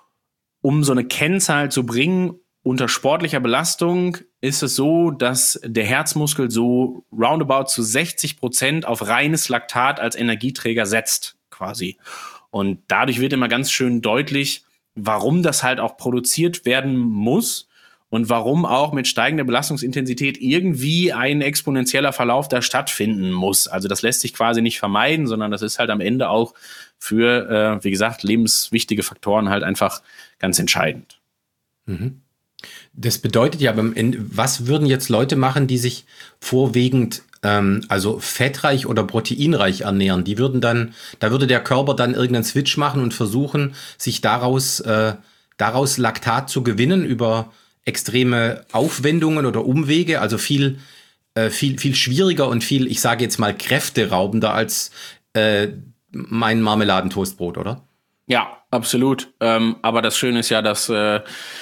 Um so eine Kennzahl zu bringen, unter sportlicher Belastung ist es so, dass der Herzmuskel so roundabout zu sechzig Prozent auf reines Laktat als Energieträger setzt, quasi. Und dadurch wird immer ganz schön deutlich, warum das halt auch produziert werden muss und warum auch mit steigender Belastungsintensität irgendwie ein exponentieller Verlauf da stattfinden muss. Also das lässt sich quasi nicht vermeiden, sondern das ist halt am Ende auch für, äh, wie gesagt, lebenswichtige Faktoren halt einfach ganz entscheidend. Mhm. Das bedeutet ja, beim Ende, was würden jetzt Leute machen, die sich vorwiegend ähm, also fettreich oder proteinreich ernähren? Die würden dann, da würde der Körper dann irgendeinen Switch machen und versuchen, sich daraus, äh, daraus Laktat zu gewinnen über extreme Aufwendungen oder Umwege, also viel, äh, viel, viel schwieriger und viel, ich sage jetzt mal, kräfteraubender als äh, mein Marmeladentoastbrot, oder? Ja, absolut. Ähm, aber das Schöne ist ja, dass äh,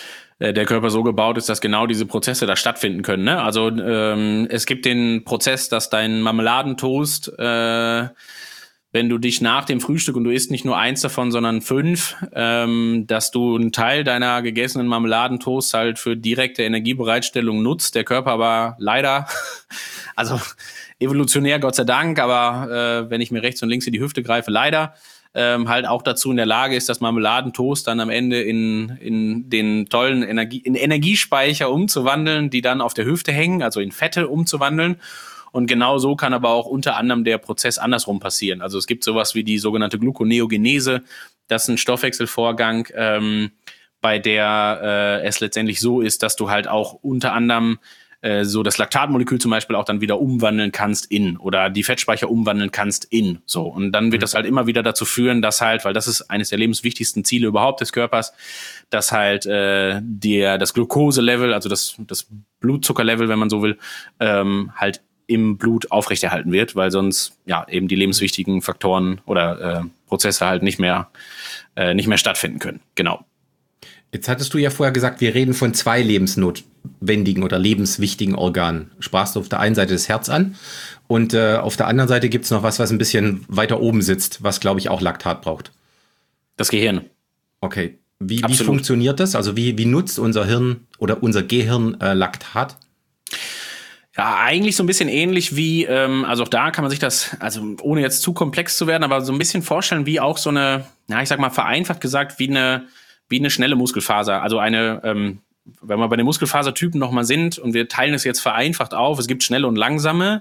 der Körper so gebaut ist, dass genau diese Prozesse da stattfinden können. Ne? Also ähm, es gibt den Prozess, dass dein Marmeladentoast, äh, wenn du dich nach dem Frühstück, und du isst nicht nur eins davon, sondern fünf, ähm, dass du einen Teil deiner gegessenen Marmeladentoast halt für direkte Energiebereitstellung nutzt. Der Körper aber leider, also evolutionär Gott sei Dank, aber äh, wenn ich mir rechts und links in die Hüfte greife, leider, Ähm, halt auch dazu in der Lage ist, das Marmeladentoast dann am Ende in, in den tollen Energie, in Energiespeicher umzuwandeln, die dann auf der Hüfte hängen, also in Fette umzuwandeln. Und genau so kann aber auch unter anderem der Prozess andersrum passieren. Also es gibt sowas wie die sogenannte Gluconeogenese. Das ist ein Stoffwechselvorgang, ähm, bei der äh, es letztendlich so ist, dass du halt auch unter anderem so das Laktatmolekül zum Beispiel auch dann wieder umwandeln kannst in oder die Fettspeicher umwandeln kannst in. So. Und dann wird das halt immer wieder dazu führen, dass halt, weil das ist eines der lebenswichtigsten Ziele überhaupt des Körpers, dass halt äh, der, das Glukoselevel, also das, das Blutzuckerlevel, wenn man so will, ähm, halt im Blut aufrechterhalten wird, weil sonst ja eben die lebenswichtigen Faktoren oder äh, Prozesse halt nicht mehr, äh, nicht mehr stattfinden können. Genau. Jetzt hattest du ja vorher gesagt, wir reden von zwei lebensnotwendigen oder lebenswichtigen Organen. Sprachst du auf der einen Seite das Herz an und äh, auf der anderen Seite gibt es noch was, was ein bisschen weiter oben sitzt, was, glaube ich, auch Laktat braucht. Das Gehirn. Okay. Wie, wie funktioniert das? Also wie, wie nutzt unser Hirn oder unser Gehirn äh, Laktat? Ja, eigentlich so ein bisschen ähnlich wie, ähm, also auch da kann man sich das, also ohne jetzt zu komplex zu werden, aber so ein bisschen vorstellen wie auch so eine, ja, ich sag mal vereinfacht gesagt, wie eine wie eine schnelle Muskelfaser. Also eine, ähm, wenn wir bei den Muskelfasertypen nochmal sind und wir teilen es jetzt vereinfacht auf, es gibt schnelle und langsame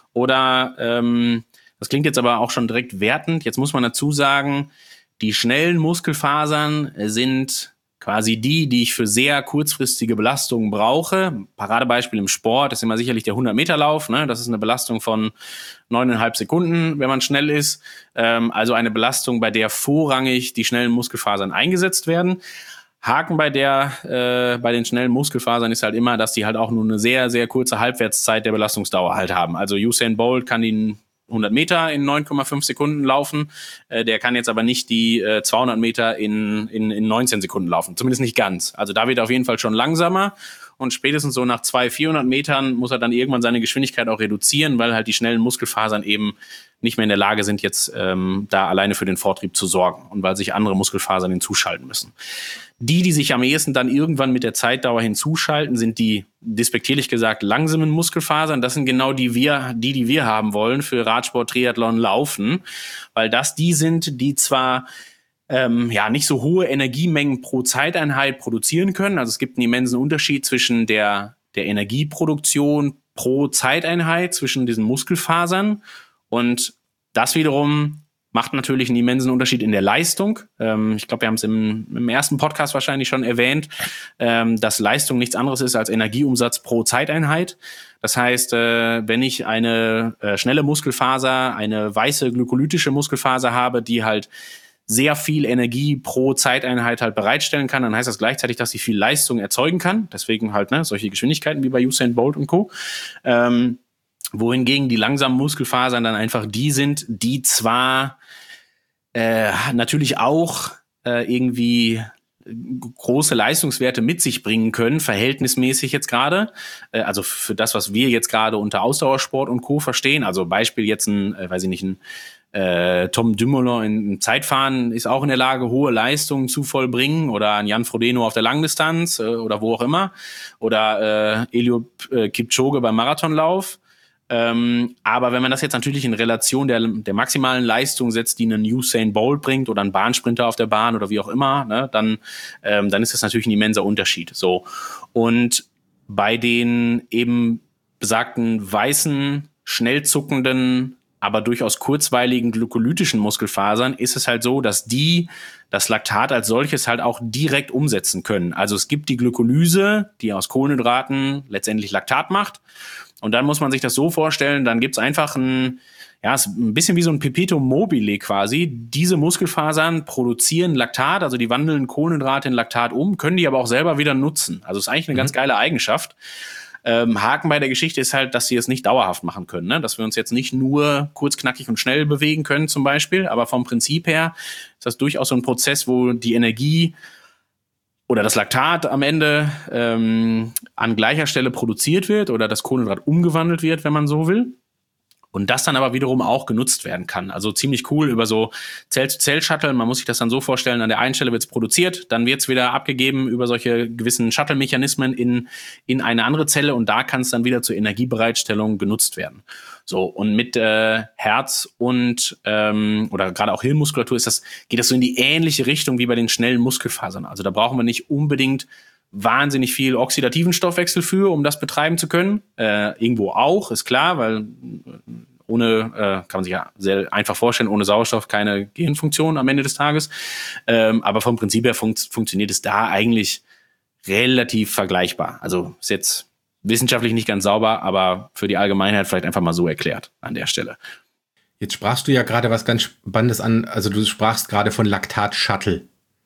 oder, ähm, das klingt jetzt aber auch schon direkt wertend, jetzt muss man dazu sagen, die schnellen Muskelfasern sind quasi die, die ich für sehr kurzfristige Belastungen brauche. Paradebeispiel im Sport ist immer sicherlich der hundert-Meter-Lauf. Ne? Das ist eine Belastung von neuneinhalb Sekunden, wenn man schnell ist. Ähm, also eine Belastung, bei der vorrangig die schnellen Muskelfasern eingesetzt werden. Haken bei der, äh, bei den schnellen Muskelfasern ist halt immer, dass die halt auch nur eine sehr, sehr kurze Halbwertszeit der Belastungsdauer halt haben. Also Usain Bolt kann den hundert Meter in neun Komma fünf Sekunden laufen. Äh, der kann jetzt aber nicht die äh, zweihundert Meter in, in, in neunzehn Sekunden laufen. Zumindest nicht ganz. Also da wird er auf jeden Fall schon langsamer. Und spätestens so nach zweihundert, vierhundert Metern muss er dann irgendwann seine Geschwindigkeit auch reduzieren, weil halt die schnellen Muskelfasern eben nicht mehr in der Lage sind, jetzt ähm, da alleine für den Vortrieb zu sorgen. Und weil sich andere Muskelfasern hinzuschalten müssen. Die, die sich am ehesten dann irgendwann mit der Zeitdauer hinzuschalten, sind die, despektierlich gesagt, langsamen Muskelfasern. Das sind genau die, wir, die, die wir haben wollen für Radsport, Triathlon, Laufen. Weil das die sind, die zwar ähm, ja nicht so hohe Energiemengen pro Zeiteinheit produzieren können. Also es gibt einen immensen Unterschied zwischen der, der Energieproduktion pro Zeiteinheit, zwischen diesen Muskelfasern. Und das wiederum macht natürlich einen immensen Unterschied in der Leistung. Ähm, ich glaube, wir haben es im, im ersten Podcast wahrscheinlich schon erwähnt, ähm, dass Leistung nichts anderes ist als Energieumsatz pro Zeiteinheit. Das heißt, äh, wenn ich eine äh, schnelle Muskelfaser, eine weiße glykolytische Muskelfaser habe, die halt sehr viel Energie pro Zeiteinheit halt bereitstellen kann, dann heißt das gleichzeitig, dass sie viel Leistung erzeugen kann. Deswegen halt ne, solche Geschwindigkeiten wie bei Usain Bolt und Co. Ähm, wohingegen die langsamen Muskelfasern dann einfach die sind, die zwar äh, natürlich auch äh, irgendwie große Leistungswerte mit sich bringen können, verhältnismäßig jetzt gerade. Äh, also für das, was wir jetzt gerade unter Ausdauersport und Co. verstehen. Also Beispiel jetzt ein, äh, weiß ich nicht, ein äh, Tom Dumoulin im Zeitfahren ist auch in der Lage, hohe Leistungen zu vollbringen, oder ein Jan Frodeno auf der Langdistanz äh, oder wo auch immer. Oder äh, Eliud äh, Kipchoge beim Marathonlauf. Ähm, aber wenn man das jetzt natürlich in Relation der, der maximalen Leistung setzt, die einen Usain Bolt bringt oder ein Bahnsprinter auf der Bahn oder wie auch immer, ne, dann, ähm, dann ist das natürlich ein immenser Unterschied. So. Und bei den eben besagten weißen, schnell zuckenden, aber durchaus kurzweiligen glykolytischen Muskelfasern ist es halt so, dass die das Laktat als solches halt auch direkt umsetzen können. Also es gibt die Glykolyse, die aus Kohlenhydraten letztendlich Laktat macht. Und dann muss man sich das so vorstellen, dann gibt's einfach ein, ja, ist ein bisschen wie so ein Perpetuum mobile quasi. Diese Muskelfasern produzieren Laktat, also die wandeln Kohlenhydrate in Laktat um, können die aber auch selber wieder nutzen. Also ist eigentlich eine mhm. ganz geile Eigenschaft. Ähm, Haken bei der Geschichte ist halt, dass sie es nicht dauerhaft machen können, ne? Dass wir uns jetzt nicht nur kurz, knackig und schnell bewegen können zum Beispiel, aber vom Prinzip her ist das durchaus so ein Prozess, wo die Energie oder das Laktat am Ende ähm, an gleicher Stelle produziert wird oder das Kohlenhydrat umgewandelt wird, wenn man so will. Und das dann aber wiederum auch genutzt werden kann. Also ziemlich cool über so Zell-zu-Zell-Shuttle. Man muss sich das dann so vorstellen, an der einen Stelle wird es produziert, dann wird es wieder abgegeben über solche gewissen Shuttle-Mechanismen in, in eine andere Zelle und da kann es dann wieder zur Energiebereitstellung genutzt werden. So, und mit äh, Herz und ähm, oder gerade auch Hirnmuskulatur ist das, geht das so in die ähnliche Richtung wie bei den schnellen Muskelfasern. Also da brauchen wir nicht unbedingt wahnsinnig viel oxidativen Stoffwechsel für, um das betreiben zu können. Äh, irgendwo auch, ist klar, weil ohne, äh, kann man sich ja sehr einfach vorstellen, ohne Sauerstoff keine Gehirnfunktion am Ende des Tages. Ähm, aber vom Prinzip her funkt, funktioniert es da eigentlich relativ vergleichbar. Also ist jetzt wissenschaftlich nicht ganz sauber, aber für die Allgemeinheit vielleicht einfach mal so erklärt an der Stelle. Jetzt sprachst du ja gerade was ganz Spannendes an, also du sprachst gerade von Laktat-Shuttle.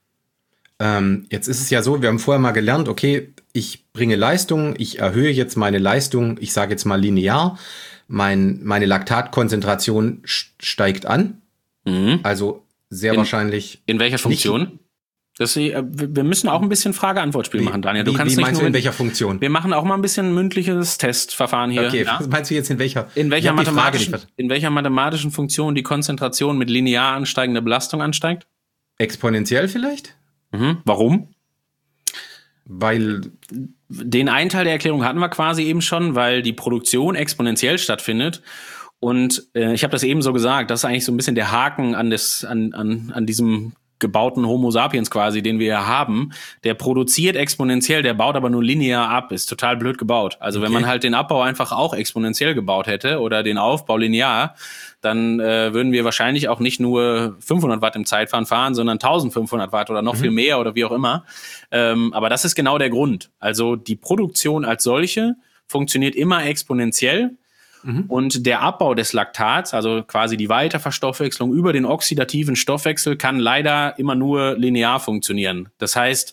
Ähm, jetzt ist es ja so, wir haben vorher mal gelernt, okay, ich bringe Leistung, ich erhöhe jetzt meine Leistung, ich sage jetzt mal linear, mein, meine Laktatkonzentration steigt an, mhm. also sehr in, wahrscheinlich. In welcher Funktion? Das, wir müssen auch ein bisschen Frage-Antwort-Spiel machen, Daniel. Du wie, kannst wie nicht meinst nur du in welcher Funktion? Wir machen auch mal ein bisschen mündliches Testverfahren hier. Okay, ja? was meinst du jetzt in welcher? In welcher, mathematischen, in welcher mathematischen Funktion die Konzentration mit linear ansteigender Belastung ansteigt? Exponentiell vielleicht? Mhm. Warum? Weil den einen Teil der Erklärung hatten wir quasi eben schon, weil die Produktion exponentiell stattfindet. Und äh, ich habe das eben so gesagt, das ist eigentlich so ein bisschen der Haken an, des, an, an, an diesem gebauten Homo sapiens quasi, den wir ja haben. Der produziert exponentiell, der baut aber nur linear ab. Ist total blöd gebaut. Also okay. Wenn man halt den Abbau einfach auch exponentiell gebaut hätte oder den Aufbau linear, dann äh, würden wir wahrscheinlich auch nicht nur fünfhundert Watt im Zeitfahren fahren, sondern eintausendfünfhundert Watt oder noch mhm. viel mehr oder wie auch immer. Ähm, aber das ist genau der Grund. Also die Produktion als solche funktioniert immer exponentiell. Mhm. Und der Abbau des Laktats, also quasi die Weiterverstoffwechslung über den oxidativen Stoffwechsel, kann leider immer nur linear funktionieren. Das heißt,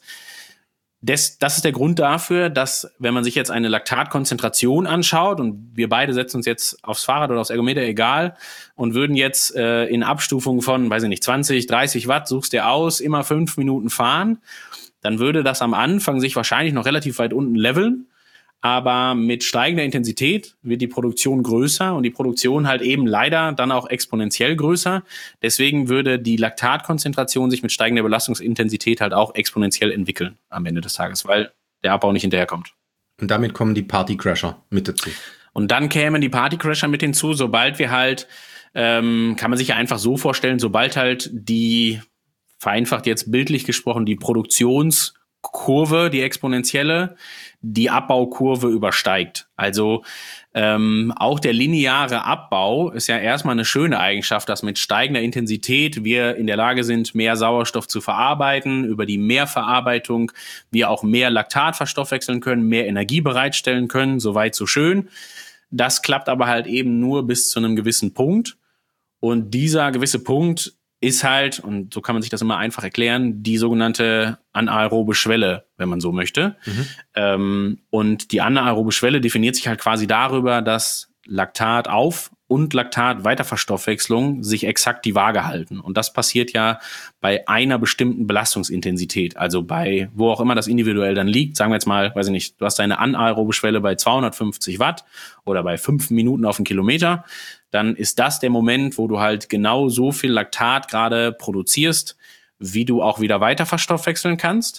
das, das ist der Grund dafür, dass, wenn man sich jetzt eine Laktatkonzentration anschaut, und wir beide setzen uns jetzt aufs Fahrrad oder aufs Ergometer, egal, und würden jetzt äh, in Abstufungen von, weiß ich nicht, zwanzig, dreißig Watt, suchst dir aus, immer fünf Minuten fahren, dann würde das am Anfang sich wahrscheinlich noch relativ weit unten leveln. Aber mit steigender Intensität wird die Produktion größer und die Produktion halt eben leider dann auch exponentiell größer. Deswegen würde die Laktatkonzentration sich mit steigender Belastungsintensität halt auch exponentiell entwickeln am Ende des Tages, weil der Abbau nicht hinterherkommt. Und damit kommen die Partycrasher mit dazu. Und dann kämen die Partycrasher mit hinzu, sobald wir halt, ähm, kann man sich ja einfach so vorstellen, sobald halt die, vereinfacht jetzt bildlich gesprochen, die Produktionskurve, die exponentielle, die Abbaukurve übersteigt. Also ähm, auch der lineare Abbau ist ja erstmal eine schöne Eigenschaft, dass mit steigender Intensität wir in der Lage sind, mehr Sauerstoff zu verarbeiten. Über die Mehrverarbeitung wir auch mehr Laktat verstoffwechseln können, mehr Energie bereitstellen können. Soweit so schön. Das klappt aber halt eben nur bis zu einem gewissen Punkt. Und dieser gewisse Punkt ist halt, und so kann man sich das immer einfach erklären, die sogenannte anaerobe Schwelle, wenn man so möchte. Mhm. Ähm, und die anaerobe Schwelle definiert sich halt quasi darüber, dass Laktat auf und Laktat-Weiterverstoffwechslung sich exakt die Waage halten. Und das passiert ja bei einer bestimmten Belastungsintensität. Also bei, wo auch immer das individuell dann liegt, sagen wir jetzt mal, weiß ich nicht, du hast deine anaerobe Schwelle bei zweihundertfünfzig Watt oder bei fünf Minuten auf den Kilometer, dann ist das der Moment, wo du halt genau so viel Laktat gerade produzierst, wie du auch wieder weiterverstoffwechseln kannst,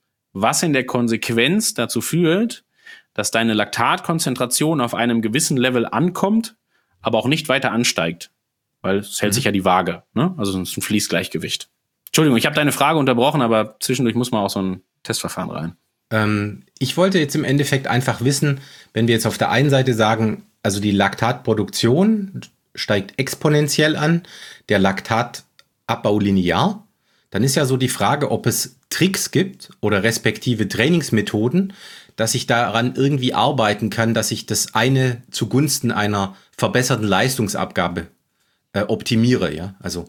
was in der Konsequenz dazu führt, dass deine Laktatkonzentration auf einem gewissen Level ankommt, aber auch nicht weiter ansteigt, weil es hält mhm. sich ja die Waage, ne? Also es ist ein Fließgleichgewicht. Entschuldigung, ich habe deine Frage unterbrochen, aber zwischendurch muss man auch so ein Testverfahren rein. Ähm, ich wollte jetzt im Endeffekt einfach wissen, wenn wir jetzt auf der einen Seite sagen, also die Laktatproduktion steigt exponentiell an, der Laktatabbau linear, dann ist ja so die Frage, ob es Tricks gibt oder respektive Trainingsmethoden, dass ich daran irgendwie arbeiten kann, dass ich das eine zugunsten einer verbesserten Leistungsabgabe äh, optimiere, ja. Also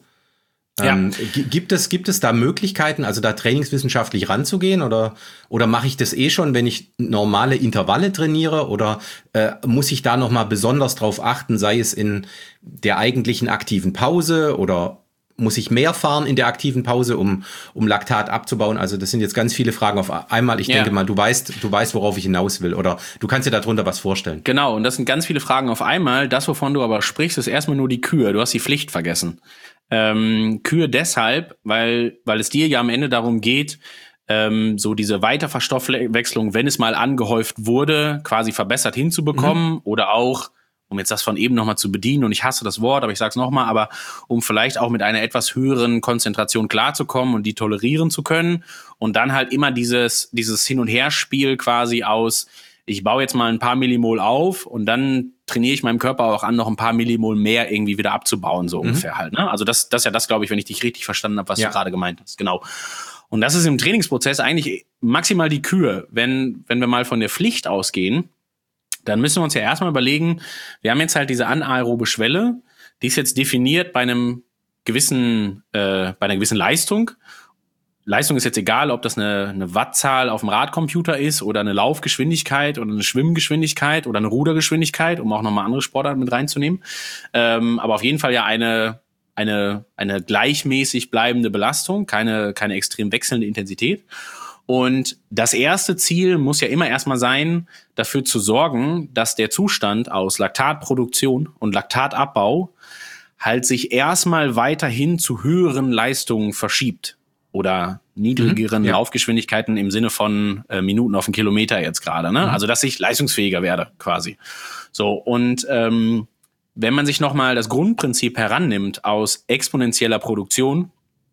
ähm, ja. gibt es gibt es da Möglichkeiten, also da trainingswissenschaftlich ranzugehen oder oder mache ich das eh schon, wenn ich normale Intervalle trainiere oder äh, muss ich da noch mal besonders drauf achten, sei es in der eigentlichen aktiven Pause oder muss ich mehr fahren in der aktiven Pause, um, um Laktat abzubauen? Also das sind jetzt ganz viele Fragen auf einmal. Ich ja. denke mal, du weißt, du weißt, worauf ich hinaus will. Oder du kannst dir darunter was vorstellen. Genau, und das sind ganz viele Fragen auf einmal. Das, wovon du aber sprichst, ist erstmal nur die Kür. Du hast die Pflicht vergessen. Ähm, Kür deshalb, weil, weil es dir ja am Ende darum geht, ähm, so diese Weiterverstoffwechslung, wenn es mal angehäuft wurde, quasi verbessert hinzubekommen mhm. oder auch um jetzt das von eben nochmal zu bedienen, und ich hasse das Wort, aber ich sag's nochmal, aber um vielleicht auch mit einer etwas höheren Konzentration klarzukommen und die tolerieren zu können und dann halt immer dieses dieses Hin- und Herspiel quasi aus, ich baue jetzt mal ein paar Millimol auf und dann trainiere ich meinem Körper auch an, noch ein paar Millimol mehr irgendwie wieder abzubauen, so mhm. ungefähr halt. Ne? Also das, das ist ja das, glaube ich, wenn ich dich richtig verstanden habe, was ja. du gerade gemeint hast. Genau. Und das ist im Trainingsprozess eigentlich maximal die Kür. Wenn, wenn wir mal von der Pflicht ausgehen, dann müssen wir uns ja erstmal überlegen, wir haben jetzt halt diese anaerobe Schwelle, die ist jetzt definiert bei einem gewissen, äh, bei einer gewissen Leistung. Leistung ist jetzt egal, ob das eine, eine Wattzahl auf dem Radcomputer ist oder eine Laufgeschwindigkeit oder eine Schwimmgeschwindigkeit oder eine Rudergeschwindigkeit, um auch nochmal andere Sportarten mit reinzunehmen. Ähm, aber auf jeden Fall ja eine, eine, eine gleichmäßig bleibende Belastung, keine, keine extrem wechselnde Intensität. Und das erste Ziel muss ja immer erstmal sein, dafür zu sorgen, dass der Zustand aus Laktatproduktion und Laktatabbau halt sich erstmal weiterhin zu höheren Leistungen verschiebt oder niedrigeren mhm, ja. Laufgeschwindigkeiten im Sinne von äh, Minuten auf den Kilometer jetzt gerade, ne? Mhm. Also dass ich leistungsfähiger werde quasi. So, und ähm, wenn man sich nochmal das Grundprinzip herannimmt aus exponentieller Produktion,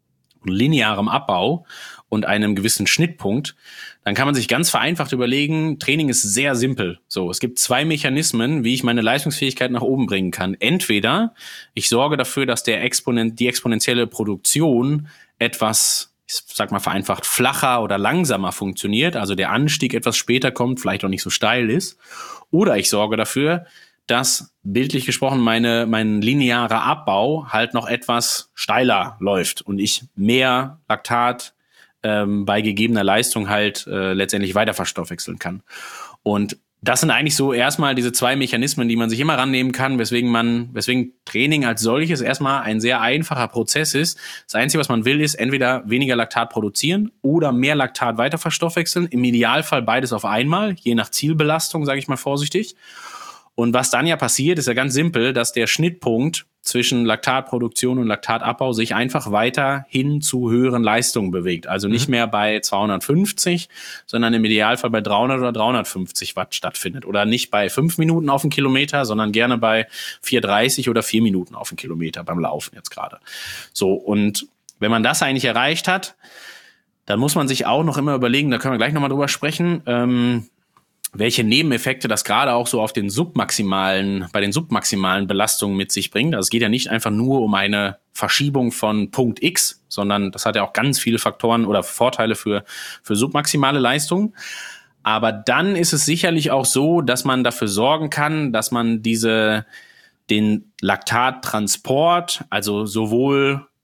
linearem Abbau und einem gewissen Schnittpunkt, dann kann man sich ganz vereinfacht überlegen, Training ist sehr simpel. So, es gibt zwei Mechanismen, wie ich meine Leistungsfähigkeit nach oben bringen kann. Entweder ich sorge dafür, dass der Exponent, die exponentielle Produktion etwas, ich sag mal vereinfacht, flacher oder langsamer funktioniert, also der Anstieg etwas später kommt, vielleicht auch nicht so steil ist. Oder ich sorge dafür, dass bildlich gesprochen meine, mein linearer Abbau halt noch etwas steiler läuft und ich mehr Laktat ähm, bei gegebener Leistung halt äh, letztendlich weiter verstoffwechseln kann. Und das sind eigentlich so erstmal diese zwei Mechanismen, die man sich immer rannehmen kann, weswegen man, weswegen Training als solches erstmal ein sehr einfacher Prozess ist. Das Einzige, was man will, ist entweder weniger Laktat produzieren oder mehr Laktat weiter verstoffwechseln. Im Idealfall beides auf einmal, je nach Zielbelastung, sage ich mal vorsichtig. Und was dann ja passiert, ist ja ganz simpel, dass der Schnittpunkt zwischen Laktatproduktion und Laktatabbau sich einfach weiter hin zu höheren Leistungen bewegt. Also nicht mhm. mehr bei zweihundertfünfzig, sondern im Idealfall bei dreihundert oder dreihundertfünfzig Watt stattfindet. Oder nicht bei fünf Minuten auf den Kilometer, sondern gerne bei vier dreißig oder vier Minuten auf den Kilometer beim Laufen jetzt gerade. So, und wenn man das eigentlich erreicht hat, dann muss man sich auch noch immer überlegen, da können wir gleich nochmal drüber sprechen, ähm, welche Nebeneffekte das gerade auch so auf den submaximalen, bei den submaximalen Belastungen mit sich bringt. Also es geht ja nicht einfach nur um eine Verschiebung von Punkt X, sondern das hat ja auch ganz viele Faktoren oder Vorteile für, für submaximale Leistungen. Aber dann ist es sicherlich auch so, dass man dafür sorgen kann, dass man diese, den Laktattransport, also sowohl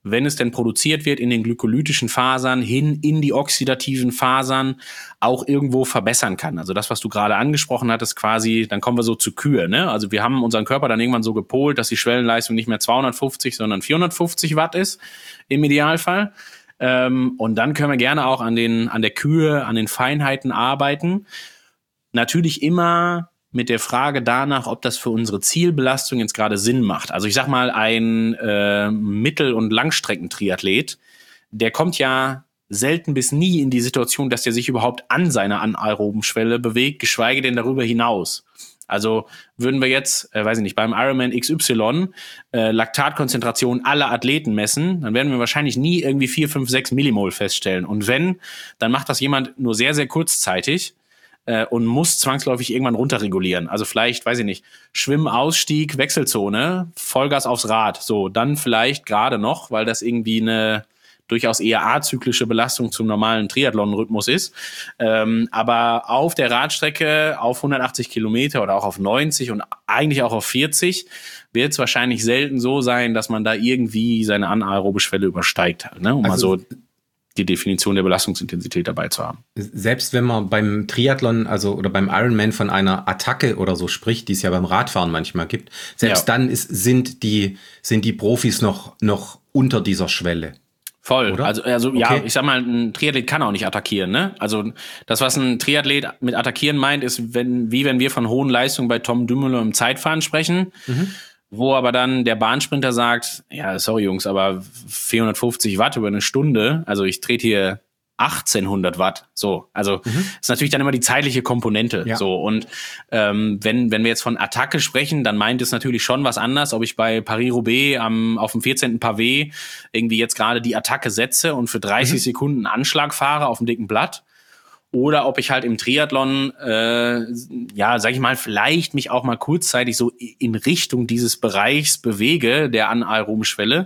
wenn es denn produziert wird, in den glykolytischen Fasern hin in die oxidativen Fasern auch irgendwo verbessern kann. Also das, was du gerade angesprochen hattest, quasi, dann kommen wir so zu Kür, ne? Also wir haben unseren Körper dann irgendwann so gepolt, dass die Schwellenleistung nicht mehr zweihundertfünfzig, sondern vierhundertfünfzig Watt ist, im Idealfall. Ähm, und dann können wir gerne auch an den, an der Kür, an den Feinheiten arbeiten. Natürlich immer mit der Frage danach, ob das für unsere Zielbelastung jetzt gerade Sinn macht. Also ich sag mal, ein äh, Mittel- und Langstreckentriathlet, der kommt ja selten bis nie in die Situation, dass der sich überhaupt an seiner anaeroben Schwelle bewegt, geschweige denn darüber hinaus. Also würden wir jetzt, äh, weiß ich nicht, beim Ironman X Y äh, Laktatkonzentration aller Athleten messen, dann werden wir wahrscheinlich nie irgendwie vier, fünf, sechs Millimol feststellen. Und wenn, dann macht das jemand nur sehr, sehr kurzzeitig äh, und muss zwangsläufig irgendwann runterregulieren. Also vielleicht, weiß ich nicht, Schwimmausstieg, Wechselzone, Vollgas aufs Rad. So, dann vielleicht gerade noch, weil das irgendwie eine durchaus eher azyklische Belastung zum normalen Triathlon-Rhythmus ist. Ähm, aber auf der Radstrecke auf hundertachtzig Kilometer oder auch auf neunzig und eigentlich auch auf vierzig wird es wahrscheinlich selten so sein, dass man da irgendwie seine anaerobe Schwelle übersteigt, ne? Um also, mal so die Definition der Belastungsintensität dabei zu haben. Selbst wenn man beim Triathlon, also oder beim Ironman von einer Attacke oder so spricht, die es ja beim Radfahren manchmal gibt, selbst ja. dann ist, sind die sind die Profis noch noch unter dieser Schwelle. Voll. Oder? Also, also okay. Ja, ich sag mal, ein Triathlet kann auch nicht attackieren, ne? Also das, was ein Triathlet mit attackieren meint, ist, wenn, wie wenn wir von hohen Leistungen bei Tom Dumoulin im Zeitfahren sprechen, mhm. wo aber dann der Bahnsprinter sagt, ja, sorry Jungs, aber vierhundertfünfzig Watt über eine Stunde, also ich trete hier achtzehnhundert Watt, so, also mhm. ist natürlich dann immer die zeitliche Komponente, ja. so, und ähm, wenn wenn wir jetzt von Attacke sprechen, dann meint es natürlich schon was anderes, ob ich bei Paris-Roubaix am auf dem vierzehnten Pavé irgendwie jetzt gerade die Attacke setze und für dreißig mhm. Sekunden Anschlag fahre auf dem dicken Blatt, oder ob ich halt im Triathlon, äh, ja, sag ich mal, vielleicht mich auch mal kurzzeitig so in Richtung dieses Bereichs bewege, der anaeroben Schwelle.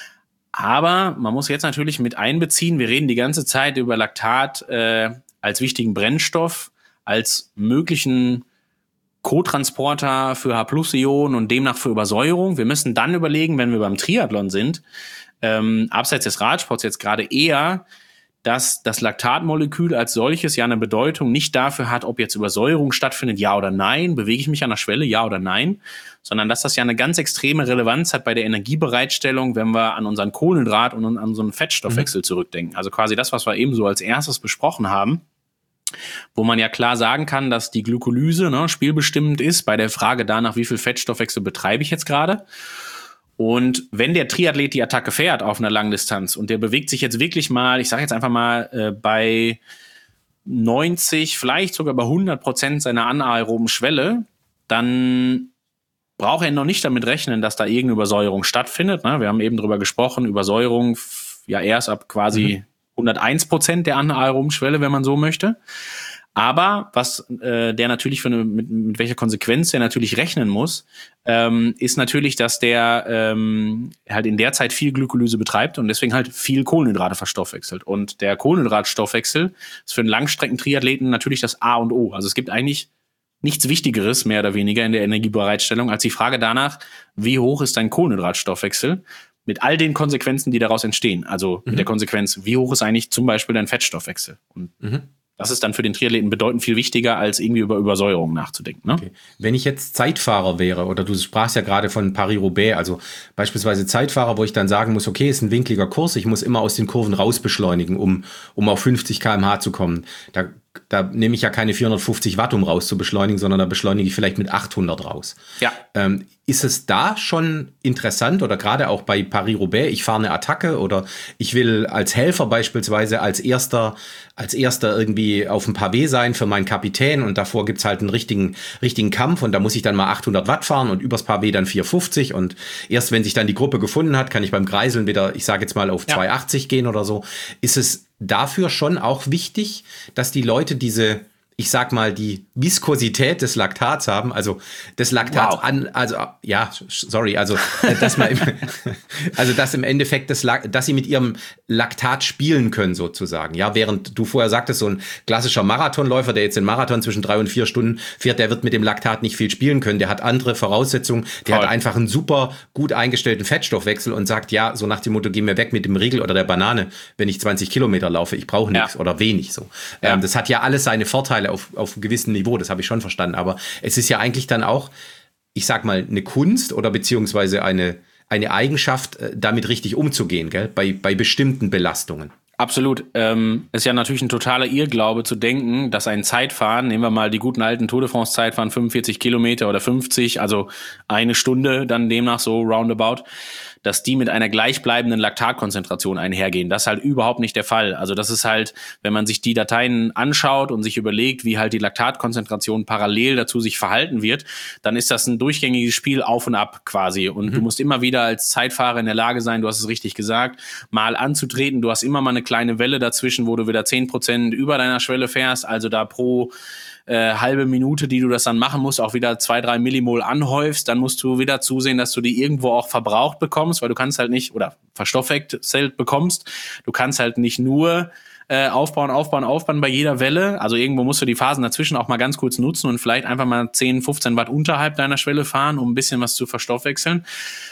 Aber man muss jetzt natürlich mit einbeziehen, wir reden die ganze Zeit über Laktat äh, als wichtigen Brennstoff, als möglichen Co-Transporter für H-Plus-Ionen und demnach für Übersäuerung. Wir müssen dann überlegen, wenn wir beim Triathlon sind, ähm, abseits des Radsports jetzt gerade eher, dass das Laktatmolekül als solches ja eine Bedeutung nicht dafür hat, ob jetzt Übersäuerung stattfindet, ja oder nein, bewege ich mich an der Schwelle, ja oder nein, sondern dass das ja eine ganz extreme Relevanz hat bei der Energiebereitstellung, wenn wir an unseren Kohlenhydrat und an unseren Fettstoffwechsel mhm. zurückdenken. Also quasi das, was wir eben so als erstes besprochen haben, wo man ja klar sagen kann, dass die Glykolyse ne, spielbestimmend ist bei der Frage danach, wie viel Fettstoffwechsel betreibe ich jetzt gerade. Und wenn der Triathlet die Attacke fährt auf einer Langdistanz und der bewegt sich jetzt wirklich mal, ich sage jetzt einfach mal, äh, bei neunzig, vielleicht sogar bei hundert Prozent seiner anaeroben Schwelle, dann braucht er noch nicht damit rechnen, dass da irgendeine Übersäuerung stattfindet. Ne? Wir haben eben drüber gesprochen, Übersäuerung ja erst ab quasi mhm. hunderteins Prozent der anaeroben Schwelle, wenn man so möchte. Aber was äh, der natürlich für eine, mit, mit welcher Konsequenz der natürlich rechnen muss, ähm, ist natürlich, dass der ähm, halt in der Zeit viel Glykolyse betreibt und deswegen halt viel Kohlenhydrate verstoffwechselt. Und der Kohlenhydratstoffwechsel ist für einen Langstreckentriathleten natürlich das A und O. Also es gibt eigentlich nichts Wichtigeres, mehr oder weniger, in der Energiebereitstellung, als die Frage danach, wie hoch ist dein Kohlenhydratstoffwechsel? Mit all den Konsequenzen, die daraus entstehen. Also mhm. mit der Konsequenz, wie hoch ist eigentlich zum Beispiel dein Fettstoffwechsel? Und mhm. das ist dann für den Triathleten bedeutend viel wichtiger, als irgendwie über Übersäuerung nachzudenken. Ne? Okay. Wenn ich jetzt Zeitfahrer wäre, oder du sprachst ja gerade von Paris-Roubaix, also beispielsweise Zeitfahrer, wo ich dann sagen muss, okay, ist ein winkliger Kurs, ich muss immer aus den Kurven raus beschleunigen, um, um auf fünfzig Kilometer pro Stunde zu kommen. Da, da nehme ich ja keine vierhundertfünfzig Watt, um raus zu beschleunigen, sondern da beschleunige ich vielleicht mit achthundert raus. Ja. Ähm, ist es da schon interessant oder gerade auch bei Paris-Roubaix, ich fahre eine Attacke oder ich will als Helfer beispielsweise als erster, als erster irgendwie auf dem Pavé sein für meinen Kapitän und davor gibt's halt einen richtigen, richtigen Kampf und da muss ich dann mal achthundert Watt fahren und übers Pavé dann vierhundertfünfzig und erst wenn sich dann die Gruppe gefunden hat, kann ich beim Kreiseln wieder, ich sage jetzt mal auf ja. zweihundertachtzig gehen oder so. Ist es dafür schon auch wichtig, dass die Leute diese ich sag mal, die Viskosität des Laktats haben, also des Laktats wow. an, also ja, sorry, also dass man im, also dass im Endeffekt das, dass sie mit ihrem Laktat spielen können sozusagen, ja, während du vorher sagtest, so ein klassischer Marathonläufer, der jetzt den Marathon zwischen drei und vier Stunden fährt, der wird mit dem Laktat nicht viel spielen können, der hat andere Voraussetzungen, der Voll. hat einfach einen super gut eingestellten Fettstoffwechsel und sagt, ja, so nach dem Motto, geh mir weg mit dem Riegel oder der Banane, wenn ich zwanzig Kilometer laufe, ich brauche nichts ja. oder wenig so. Ja. Ähm, das hat ja alles seine Vorteile auf, auf einem gewissen Niveau, das habe ich schon verstanden. Aber es ist ja eigentlich dann auch, ich sag mal, eine Kunst oder beziehungsweise eine, eine Eigenschaft, damit richtig umzugehen, gell? Bei, bei bestimmten Belastungen. Absolut. Ähm, ist ja natürlich ein totaler Irrglaube zu denken, dass ein Zeitfahren, nehmen wir mal die guten alten Tour de France Zeitfahren, fünfundvierzig Kilometer oder fünfzig, also eine Stunde dann demnach so roundabout, dass die mit einer gleichbleibenden Laktatkonzentration einhergehen. Das ist halt überhaupt nicht der Fall. Also das ist halt, wenn man sich die Dateien anschaut und sich überlegt, wie halt die Laktatkonzentration parallel dazu sich verhalten wird, dann ist das ein durchgängiges Spiel auf und ab quasi. Und mhm. du musst immer wieder als Zeitfahrer in der Lage sein, du hast es richtig gesagt, mal anzutreten. Du hast immer mal eine kleine Welle dazwischen, wo du wieder zehn Prozent über deiner Schwelle fährst, also da pro Äh, halbe Minute, die du das dann machen musst, auch wieder zwei, drei Millimol anhäufst, dann musst du wieder zusehen, dass du die irgendwo auch verbraucht bekommst, weil du kannst halt nicht, oder verstoffwechselt bekommst, du kannst halt nicht nur äh, aufbauen, aufbauen, aufbauen bei jeder Welle, also irgendwo musst du die Phasen dazwischen auch mal ganz kurz nutzen und vielleicht einfach mal zehn, fünfzehn Watt unterhalb deiner Schwelle fahren, um ein bisschen was zu verstoffwechseln.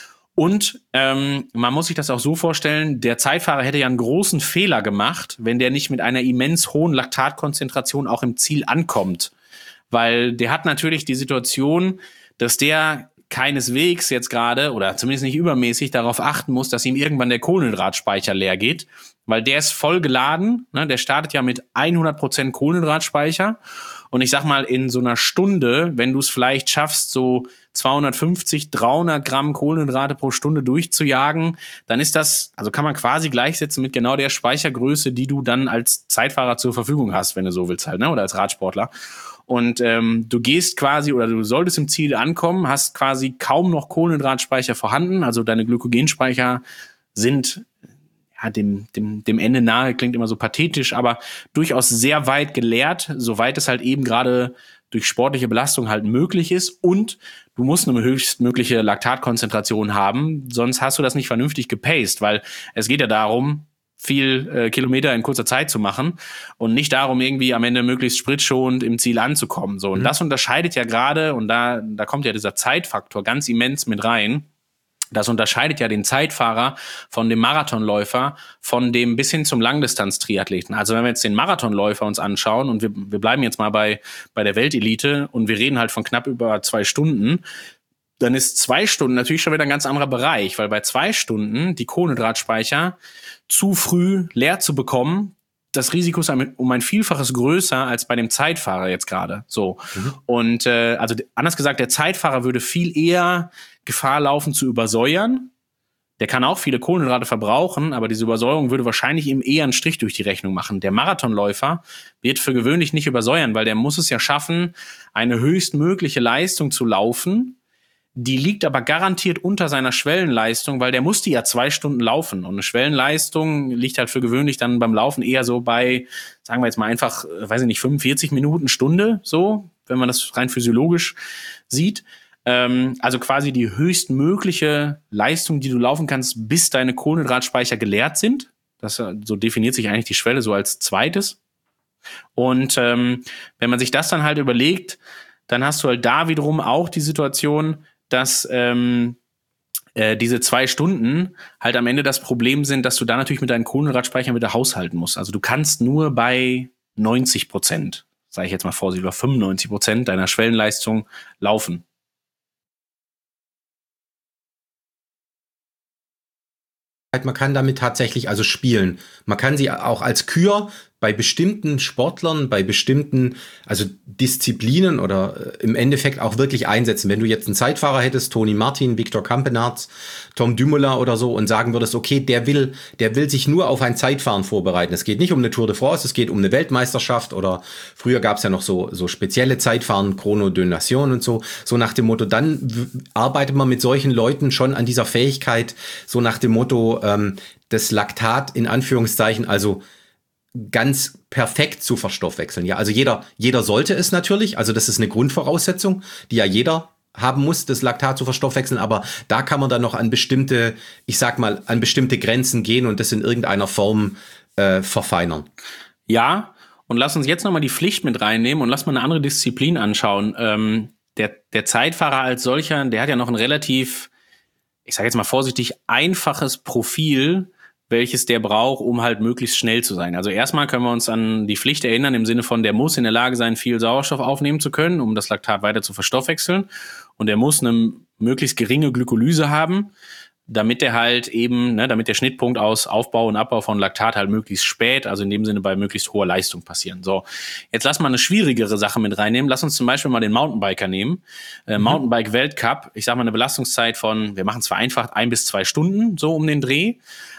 Und ähm, man muss sich das auch so vorstellen, der Zeitfahrer hätte ja einen großen Fehler gemacht, wenn der nicht mit einer immens hohen Laktatkonzentration auch im Ziel ankommt. Weil der hat natürlich die Situation, dass der keineswegs jetzt gerade, oder zumindest nicht übermäßig, darauf achten muss, dass ihm irgendwann der Kohlenhydratspeicher leer geht. Weil der ist voll geladen, ne? Der startet ja mit hundert Prozent Kohlenhydratspeicher. Und ich sag mal, in so einer Stunde, wenn du es vielleicht schaffst, so zweihundertfünfzig, dreihundert Gramm Kohlenhydrate pro Stunde durchzujagen, dann ist das, also kann man quasi gleichsetzen mit genau der Speichergröße, die du dann als Zeitfahrer zur Verfügung hast, wenn du so willst halt, ne, oder als Radsportler. Und ähm, du gehst quasi, oder du solltest im Ziel ankommen, hast quasi kaum noch Kohlenhydratspeicher vorhanden, also deine Glykogenspeicher sind ja, dem, dem, dem Ende nahe, klingt immer so pathetisch, aber durchaus sehr weit geleert, soweit es halt eben gerade durch sportliche Belastung halt möglich ist, und du musst eine höchstmögliche Laktatkonzentration haben, sonst hast du das nicht vernünftig gepaced, weil es geht ja darum, viel äh, Kilometer in kurzer Zeit zu machen und nicht darum, irgendwie am Ende möglichst spritschonend im Ziel anzukommen. So, und mhm. das unterscheidet ja gerade, und da, da kommt ja dieser Zeitfaktor ganz immens mit rein. Das unterscheidet ja den Zeitfahrer von dem Marathonläufer, von dem bis hin zum Langdistanz-Triathleten. Also wenn wir jetzt den Marathonläufer uns anschauen, und wir, wir bleiben jetzt mal bei, bei der Weltelite und wir reden halt von knapp über zwei Stunden, dann ist zwei Stunden natürlich schon wieder ein ganz anderer Bereich, weil bei zwei Stunden die Kohlenhydratspeicher zu früh leer zu bekommen, das Risiko ist um ein Vielfaches größer als bei dem Zeitfahrer jetzt gerade. So. Mhm. Und äh, also anders gesagt, der Zeitfahrer würde viel eher Gefahr laufen zu übersäuern. Der kann auch viele Kohlenhydrate verbrauchen, aber diese Übersäuerung würde wahrscheinlich ihm eher einen Strich durch die Rechnung machen. Der Marathonläufer wird für gewöhnlich nicht übersäuern, weil der muss es ja schaffen, eine höchstmögliche Leistung zu laufen. Die liegt aber garantiert unter seiner Schwellenleistung, weil der muss die ja zwei Stunden laufen. Und eine Schwellenleistung liegt halt für gewöhnlich dann beim Laufen eher so bei, sagen wir jetzt mal einfach, weiß ich nicht, fünfundvierzig Minuten, Stunde, so, wenn man das rein physiologisch sieht. Ähm, also quasi die höchstmögliche Leistung, die du laufen kannst, bis deine Kohlenhydratspeicher geleert sind. Das, so definiert sich eigentlich die Schwelle so als zweites. Und ähm, wenn man sich das dann halt überlegt, dann hast du halt da wiederum auch die Situation, dass ähm, äh, diese zwei Stunden halt am Ende das Problem sind, dass du da natürlich mit deinen Kohlenhydratspeichern wieder haushalten musst. Also du kannst nur bei neunzig Prozent, sage ich jetzt mal vorsichtig, oder fünfundneunzig Prozent deiner Schwellenleistung laufen. Man kann damit tatsächlich also spielen. Man kann sie auch als Kür bei bestimmten Sportlern, bei bestimmten also Disziplinen oder äh, im Endeffekt auch wirklich einsetzen. Wenn du jetzt einen Zeitfahrer hättest, Toni Martin, Victor Campenaerts, Tom Dumoulin oder so, und sagen würdest, okay, der will, der will sich nur auf ein Zeitfahren vorbereiten. Es geht nicht um eine Tour de France, es geht um eine Weltmeisterschaft, oder früher gab es ja noch so so spezielle Zeitfahren, Chrono de Nation und so, so nach dem Motto, dann w- arbeitet man mit solchen Leuten schon an dieser Fähigkeit, so nach dem Motto, ähm, das Laktat in Anführungszeichen, also ganz perfekt zu verstoffwechseln. Ja, also jeder, jeder sollte es natürlich. Also das ist eine Grundvoraussetzung, die ja jeder haben muss, das Laktat zu verstoffwechseln. Aber da kann man dann noch an bestimmte, ich sag mal, an bestimmte Grenzen gehen und das in irgendeiner Form äh, verfeinern. Ja, und lass uns jetzt nochmal die Pflicht mit reinnehmen und lass mal eine andere Disziplin anschauen. Ähm, der, der Zeitfahrer als solcher, der hat ja noch ein relativ, ich sage jetzt mal vorsichtig, einfaches Profil, welches der braucht, um halt möglichst schnell zu sein. Also erstmal können wir uns an die Pflicht erinnern, im Sinne von, der muss in der Lage sein, viel Sauerstoff aufnehmen zu können, um das Laktat weiter zu verstoffwechseln. Und er muss eine möglichst geringe Glykolyse haben, damit er halt eben, ne, damit der Schnittpunkt aus Aufbau und Abbau von Laktat halt möglichst spät, also in dem Sinne bei möglichst hoher Leistung passieren. So, jetzt lass mal eine schwierigere Sache mit reinnehmen. Lass uns zum Beispiel mal den Mountainbiker nehmen. Äh, mhm. Mountainbike-Weltcup, ich sag mal eine Belastungszeit von, wir machen es vereinfacht, ein bis zwei Stunden, so um den Dreh.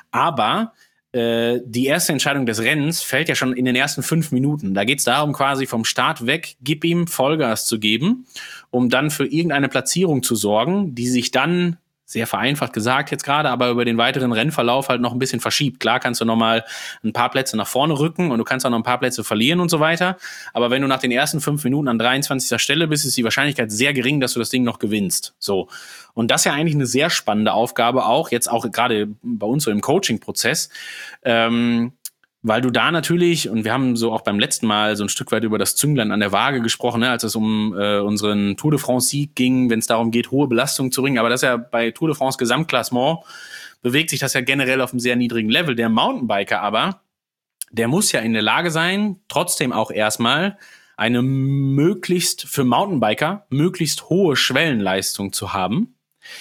Aber äh, die erste Entscheidung des Rennens fällt ja schon in den ersten fünf Minuten. Da geht es darum, quasi vom Start weg, gib ihm Vollgas zu geben, um dann für irgendeine Platzierung zu sorgen, die sich dann, sehr vereinfacht gesagt jetzt gerade, aber über den weiteren Rennverlauf halt noch ein bisschen verschiebt. Klar kannst du noch mal ein paar Plätze nach vorne rücken und du kannst auch noch ein paar Plätze verlieren und so weiter. Aber wenn du nach den ersten fünf Minuten an dreiundzwanzigster Stelle bist, ist die Wahrscheinlichkeit sehr gering, dass du das Ding noch gewinnst. So. Und das ist ja eigentlich eine sehr spannende Aufgabe auch, jetzt auch gerade bei uns so im Coaching-Prozess, ähm, weil du da natürlich, und wir haben so auch beim letzten Mal so ein Stück weit über das Zünglein an der Waage gesprochen, ne, als es um äh, unseren Tour de France-Sieg ging, wenn es darum geht, hohe Belastungen zu ringen. Aber das ist ja bei Tour de France Gesamtklassement, bewegt sich das ja generell auf einem sehr niedrigen Level. Der Mountainbiker aber, der muss ja in der Lage sein, trotzdem auch erstmal eine möglichst, für Mountainbiker, möglichst hohe Schwellenleistung zu haben,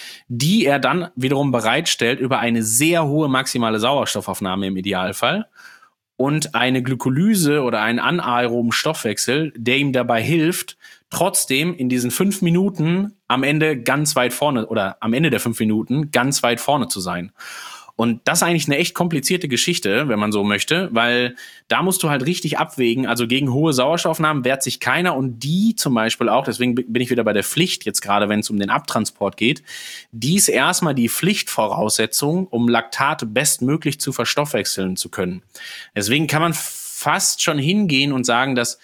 die er dann wiederum bereitstellt über eine sehr hohe maximale Sauerstoffaufnahme im Idealfall. Und eine Glykolyse oder einen anaeroben Stoffwechsel, der ihm dabei hilft, trotzdem in diesen fünf Minuten am Ende ganz weit vorne oder am Ende der fünf Minuten ganz weit vorne zu sein. Und das ist eigentlich eine echt komplizierte Geschichte, wenn man so möchte, weil da musst du halt richtig abwägen. Also gegen hohe Sauerstoffaufnahmen wehrt sich keiner und die zum Beispiel auch, deswegen bin ich wieder bei der Pflicht jetzt gerade, wenn es um den Abtransport geht, die ist erstmal die Pflichtvoraussetzung, um Laktat bestmöglich zu verstoffwechseln zu können. Deswegen kann man fast schon hingehen und sagen, dass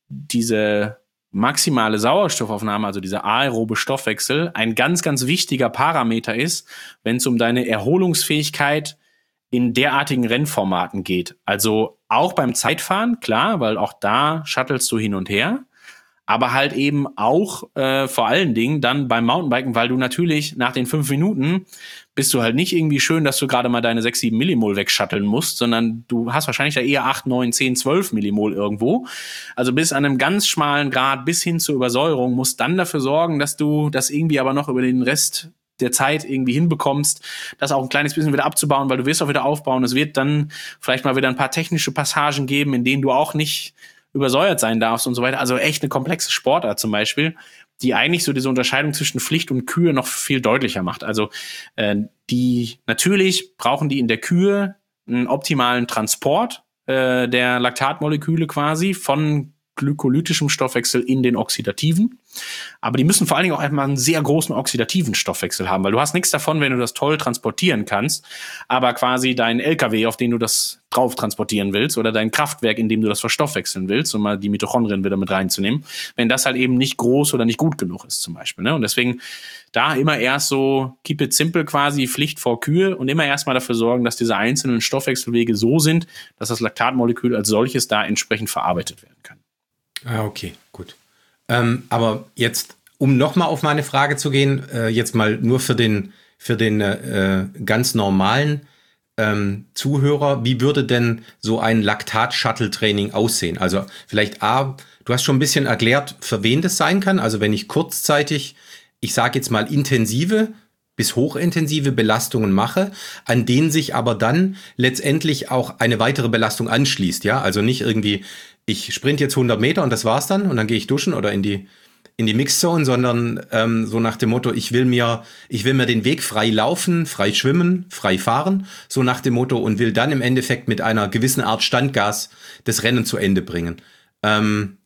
diese maximale Sauerstoffaufnahme, also dieser aerobe Stoffwechsel, ein ganz, ganz wichtiger Parameter ist, wenn es um deine Erholungsfähigkeit in derartigen Rennformaten geht. Also auch beim Zeitfahren, klar, weil auch da shuttelst du hin und her, aber halt eben auch äh, vor allen Dingen dann beim Mountainbiken, weil du natürlich nach den fünf Minuten bist du halt nicht irgendwie schön, dass du gerade mal deine sechs, sieben Millimol wegshutteln musst, sondern du hast wahrscheinlich da eher acht, neun, zehn, zwölf Millimol irgendwo. Also bis an einem ganz schmalen Grad bis hin zur Übersäuerung musst dann dafür sorgen, dass du das irgendwie aber noch über den Rest der Zeit irgendwie hinbekommst, das auch ein kleines bisschen wieder abzubauen, weil du wirst auch wieder aufbauen. Es wird dann vielleicht mal wieder ein paar technische Passagen geben, in denen du auch nicht übersäuert sein darfst und so weiter. Also echt eine komplexe Sportart zum Beispiel, die eigentlich so diese Unterscheidung zwischen Pflicht und Kür noch viel deutlicher macht. Also äh, die natürlich brauchen die in der Kür einen optimalen Transport äh, der Laktatmoleküle quasi von glykolytischem Stoffwechsel in den oxidativen. Aber die müssen vor allen Dingen auch einmal einen sehr großen oxidativen Stoffwechsel haben, weil du hast nichts davon, wenn du das toll transportieren kannst, aber quasi dein L K W, auf den du das drauf transportieren willst, oder dein Kraftwerk, in dem du das verstoffwechseln willst, um mal die Mitochondrien wieder mit reinzunehmen, wenn das halt eben nicht groß oder nicht gut genug ist zum Beispiel. Ne? Und deswegen da immer erst so keep it simple quasi, Pflicht vor Kür, und immer erst mal dafür sorgen, dass diese einzelnen Stoffwechselwege so sind, dass das Laktatmolekül als solches da entsprechend verarbeitet werden kann. Ah, okay, gut. Ähm, aber jetzt, um nochmal auf meine Frage zu gehen, äh, jetzt mal nur für den, für den äh, ganz normalen ähm, Zuhörer, wie würde denn so ein Laktat-Shuttle-Training aussehen? Also vielleicht A, du hast schon ein bisschen erklärt, für wen das sein kann. Also wenn ich kurzzeitig, ich sage jetzt mal intensive bis hochintensive Belastungen mache, an denen sich aber dann letztendlich auch eine weitere Belastung anschließt. Ja, also nicht irgendwie, ich sprinte jetzt hundert Meter und das war's dann und dann gehe ich duschen oder in die in die Mixzone, sondern ähm, so nach dem Motto, ich will mir ich will mir den Weg frei laufen, frei schwimmen, frei fahren, so nach dem Motto, und will dann im Endeffekt mit einer gewissen Art Standgas das Rennen zu Ende bringen. Ähm,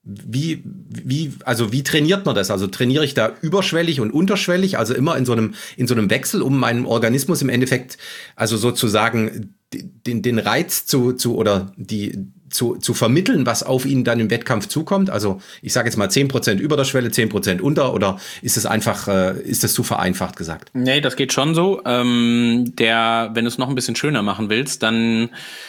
wie, wie, also wie trainiert man das? Also trainiere ich da überschwellig und unterschwellig, also immer in so einem, in so einem Wechsel, um meinem Organismus im Endeffekt, also sozusagen den, den Reiz zu, zu, oder die, zu, zu vermitteln, was auf ihn dann im Wettkampf zukommt? Also ich sage jetzt mal zehn Prozent über der Schwelle, zehn Prozent unter, oder ist es einfach, äh, ist das zu vereinfacht gesagt? Nee, das geht schon so. Ähm, der, wenn du es noch ein bisschen schöner machen willst, dann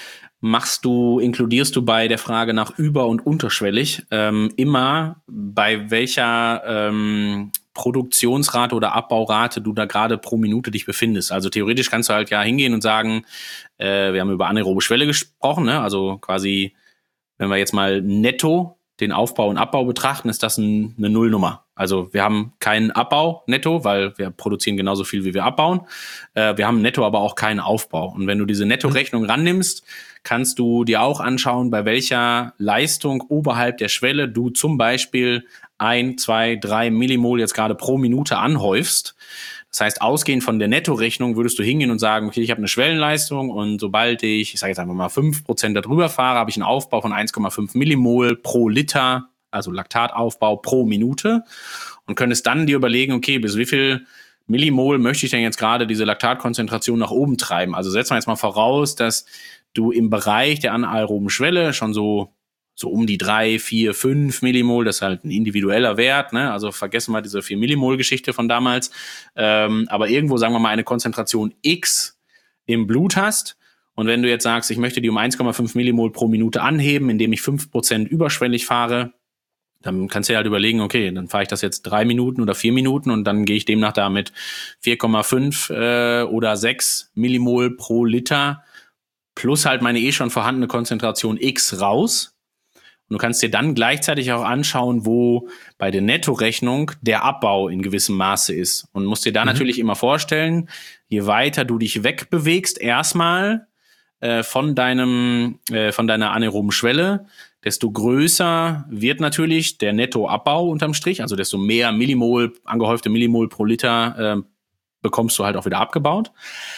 machst du, inkludierst du bei der Frage nach über- und unterschwellig ähm, immer, bei welcher ähm, Produktionsrate oder Abbaurate du da gerade pro Minute dich befindest. Also theoretisch kannst du halt ja hingehen und sagen, äh, wir haben über anaerobe Schwelle gesprochen, ne? Also quasi, wenn wir jetzt mal netto den Aufbau und Abbau betrachten, ist das ein, eine Nullnummer. Also wir haben keinen Abbau netto, weil wir produzieren genauso viel, wie wir abbauen. Äh, wir haben netto aber auch keinen Aufbau. Und wenn du diese Nettorechnung rannimmst, kannst du dir auch anschauen, bei welcher Leistung oberhalb der Schwelle du zum Beispiel ein, zwei, drei Millimol jetzt gerade pro Minute anhäufst. Das heißt, ausgehend von der Nettorechnung würdest du hingehen und sagen, okay, ich habe eine Schwellenleistung und sobald ich, ich sage jetzt einfach mal fünf Prozent darüber fahre, habe ich einen Aufbau von eins Komma fünf Millimol pro Liter, also Laktataufbau pro Minute, und könntest dann dir überlegen, okay, bis wie viel Millimol möchte ich denn jetzt gerade diese Laktatkonzentration nach oben treiben? Also setzen wir jetzt mal voraus, dass du im Bereich der anaeroben Schwelle schon so so um die drei, vier, fünf Millimol, das ist halt ein individueller Wert, ne? Also vergessen wir diese vier Millimol-Geschichte von damals. Ähm, aber irgendwo, sagen wir mal, eine Konzentration X im Blut hast. Und wenn du jetzt sagst, ich möchte die um eins Komma fünf Millimol pro Minute anheben, indem ich fünf Prozent überschwellig fahre, dann kannst du dir halt überlegen, okay, dann fahre ich das jetzt drei Minuten oder vier Minuten und dann gehe ich demnach da mit vier Komma fünf äh, oder sechs Millimol pro Liter plus halt meine eh schon vorhandene Konzentration X raus. Und du kannst dir dann gleichzeitig auch anschauen, wo bei der Nettorechnung der Abbau in gewissem Maße ist. Und musst dir da mhm. natürlich immer vorstellen, je weiter du dich wegbewegst, erstmal äh, von deinem, äh, von deiner anaeroben Schwelle, desto größer wird natürlich der Nettoabbau unterm Strich, also desto mehr Millimol, angehäufte Millimol pro Liter äh, bekommst du halt auch wieder abgebaut.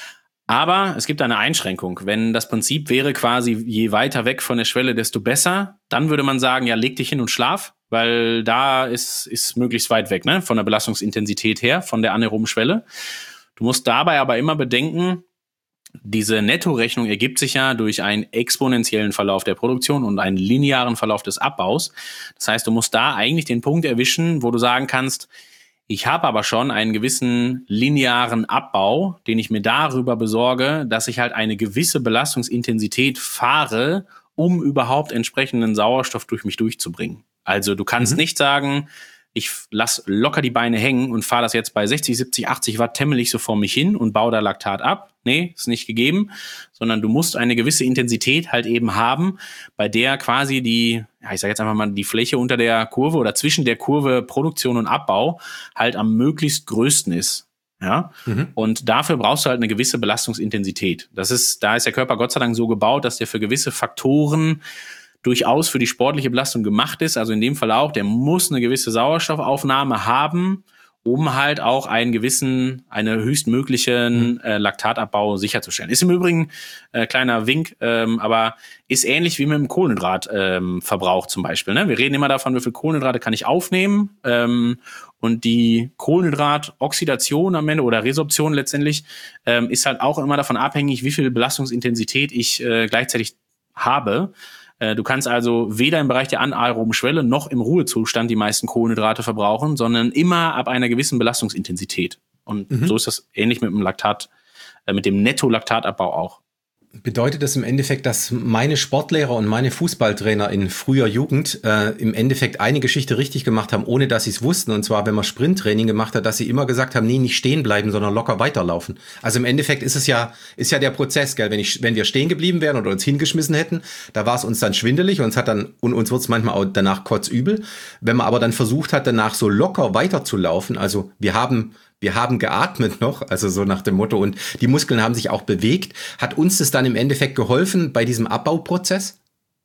Aber es gibt eine Einschränkung. Wenn das Prinzip wäre quasi, je weiter weg von der Schwelle, desto besser, dann würde man sagen, ja, leg dich hin und schlaf, weil da ist, ist möglichst weit weg, ne, von der Belastungsintensität her, von der anaeroben Schwelle. Du musst dabei aber immer bedenken, diese Nettorechnung ergibt sich ja durch einen exponentiellen Verlauf der Produktion und einen linearen Verlauf des Abbaus. Das heißt, du musst da eigentlich den Punkt erwischen, wo du sagen kannst, ich habe aber schon einen gewissen linearen Abbau, den ich mir darüber besorge, dass ich halt eine gewisse Belastungsintensität fahre, um überhaupt entsprechenden Sauerstoff durch mich durchzubringen. Also du kannst mhm. nicht sagen, ich lass locker die Beine hängen und fahre das jetzt bei sechzig, siebzig, achtzig Watt temmelig so vor mich hin und baue da Laktat ab. Nee, ist nicht gegeben, sondern du musst eine gewisse Intensität halt eben haben, bei der quasi die, ja, ich sage jetzt einfach mal, die Fläche unter der Kurve oder zwischen der Kurve Produktion und Abbau halt am möglichst größten ist. Ja, mhm. Und dafür brauchst du halt eine gewisse Belastungsintensität. Das ist, da ist der Körper Gott sei Dank so gebaut, dass der für gewisse Faktoren durchaus für die sportliche Belastung gemacht ist, also in dem Fall auch, der muss eine gewisse Sauerstoffaufnahme haben, um halt auch einen gewissen, eine höchstmöglichen äh, Laktatabbau sicherzustellen. Ist im Übrigen äh, kleiner Wink, ähm, aber ist ähnlich wie mit dem Kohlenhydratverbrauch ähm, zum Beispiel. Ne? Wir reden immer davon, wie viel Kohlenhydrate kann ich aufnehmen, ähm, und die Kohlenhydratoxidation am Ende oder Resorption letztendlich ähm, ist halt auch immer davon abhängig, wie viel Belastungsintensität ich äh, gleichzeitig habe. Du kannst also weder im Bereich der anaeroben Schwelle noch im Ruhezustand die meisten Kohlenhydrate verbrauchen, sondern immer ab einer gewissen Belastungsintensität. Und mhm. so ist das ähnlich mit dem Laktat, äh, mit dem Netto-Laktatabbau auch. Bedeutet das im Endeffekt, dass meine Sportlehrer und meine Fußballtrainer in früher Jugend äh, im Endeffekt eine Geschichte richtig gemacht haben, ohne dass sie es wussten? Und zwar, wenn man Sprinttraining gemacht hat, dass sie immer gesagt haben, nee, nicht stehen bleiben, sondern locker weiterlaufen. Also im Endeffekt ist es ja, ist ja der Prozess, gell? Wenn ich, wenn wir stehen geblieben wären oder uns hingeschmissen hätten, da war es uns dann schwindelig und uns hat dann, und uns wird es manchmal auch danach kotzübel. Wenn man aber dann versucht hat, danach so locker weiterzulaufen, also wir haben Wir haben geatmet noch, also so nach dem Motto, und die Muskeln haben sich auch bewegt. Hat uns das dann im Endeffekt geholfen bei diesem Abbauprozess?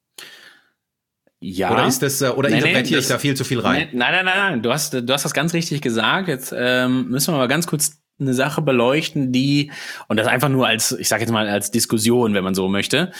Ja. Oder ist das, oder nee, interpretiere nee, das, ich da viel zu viel rein? Nee, nein, nein, nein, nein. Du hast, du hast das ganz richtig gesagt. Jetzt ähm, müssen wir mal ganz kurz eine Sache beleuchten, die, und das einfach nur als, ich sage jetzt mal als Diskussion, wenn man so möchte.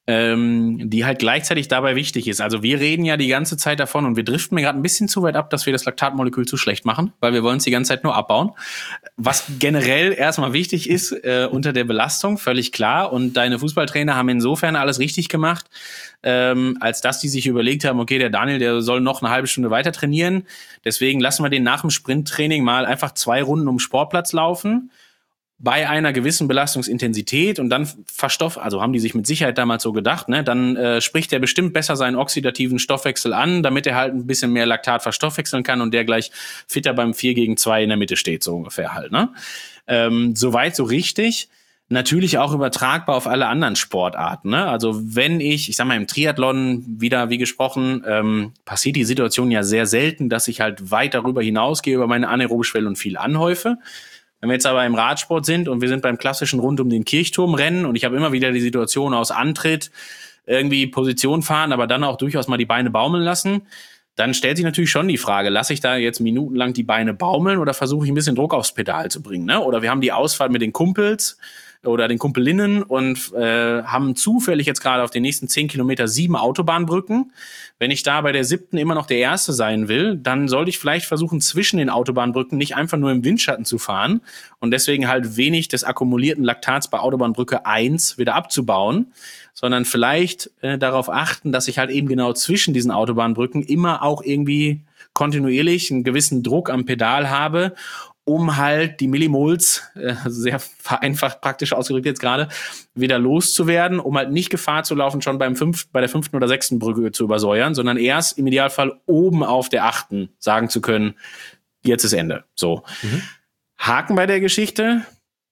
ähm, die halt gleichzeitig dabei wichtig ist. Also wir reden ja die ganze Zeit davon und wir driften mir gerade ein bisschen zu weit ab, dass wir das Laktatmolekül zu schlecht machen, weil wir wollen es die ganze Zeit nur abbauen. Was generell erstmal wichtig ist äh, unter der Belastung, völlig klar. Und deine Fußballtrainer haben insofern alles richtig gemacht, ähm, als dass die sich überlegt haben, okay, der Daniel, der soll noch eine halbe Stunde weiter trainieren. Deswegen lassen wir den nach dem Sprinttraining mal einfach zwei Runden um den Sportplatz laufen. Bei einer gewissen Belastungsintensität und dann verstoff, also haben die sich mit Sicherheit damals so gedacht, ne, dann äh, spricht er bestimmt besser seinen oxidativen Stoffwechsel an, damit er halt ein bisschen mehr Laktat verstoffwechseln kann und der gleich fitter beim vier gegen zwei in der Mitte steht, so ungefähr halt, ne. Ähm, soweit so richtig. Natürlich auch übertragbar auf alle anderen Sportarten, ne. Also wenn ich, ich sag mal im Triathlon, wieder wie gesprochen, ähm, passiert die Situation ja sehr selten, dass ich halt weit darüber hinausgehe, über meine anaerobe Schwelle und viel anhäufe. Wenn wir jetzt aber im Radsport sind und wir sind beim klassischen Rund um den Kirchturm rennen und ich habe immer wieder die Situation aus Antritt, irgendwie Position fahren, aber dann auch durchaus mal die Beine baumeln lassen, dann stellt sich natürlich schon die Frage, lasse ich da jetzt minutenlang die Beine baumeln oder versuche ich ein bisschen Druck aufs Pedal zu bringen, ne? Oder wir haben die Ausfahrt mit den Kumpels oder den Kumpelinnen und äh, haben zufällig jetzt gerade auf den nächsten zehn Kilometer sieben Autobahnbrücken. Wenn ich da bei der siebten immer noch der Erste sein will, dann sollte ich vielleicht versuchen, zwischen den Autobahnbrücken nicht einfach nur im Windschatten zu fahren und deswegen halt wenig des akkumulierten Laktats bei Autobahnbrücke eins wieder abzubauen, sondern vielleicht äh, darauf achten, dass ich halt eben genau zwischen diesen Autobahnbrücken immer auch irgendwie kontinuierlich einen gewissen Druck am Pedal habe, um halt die Millimols, äh, sehr vereinfacht praktisch ausgedrückt jetzt gerade, wieder loszuwerden, um halt nicht Gefahr zu laufen, schon beim fünf, bei der fünften oder sechsten Brücke zu übersäuern, sondern erst im Idealfall oben auf der achten sagen zu können, jetzt ist Ende. So. Mhm. Haken bei der Geschichte.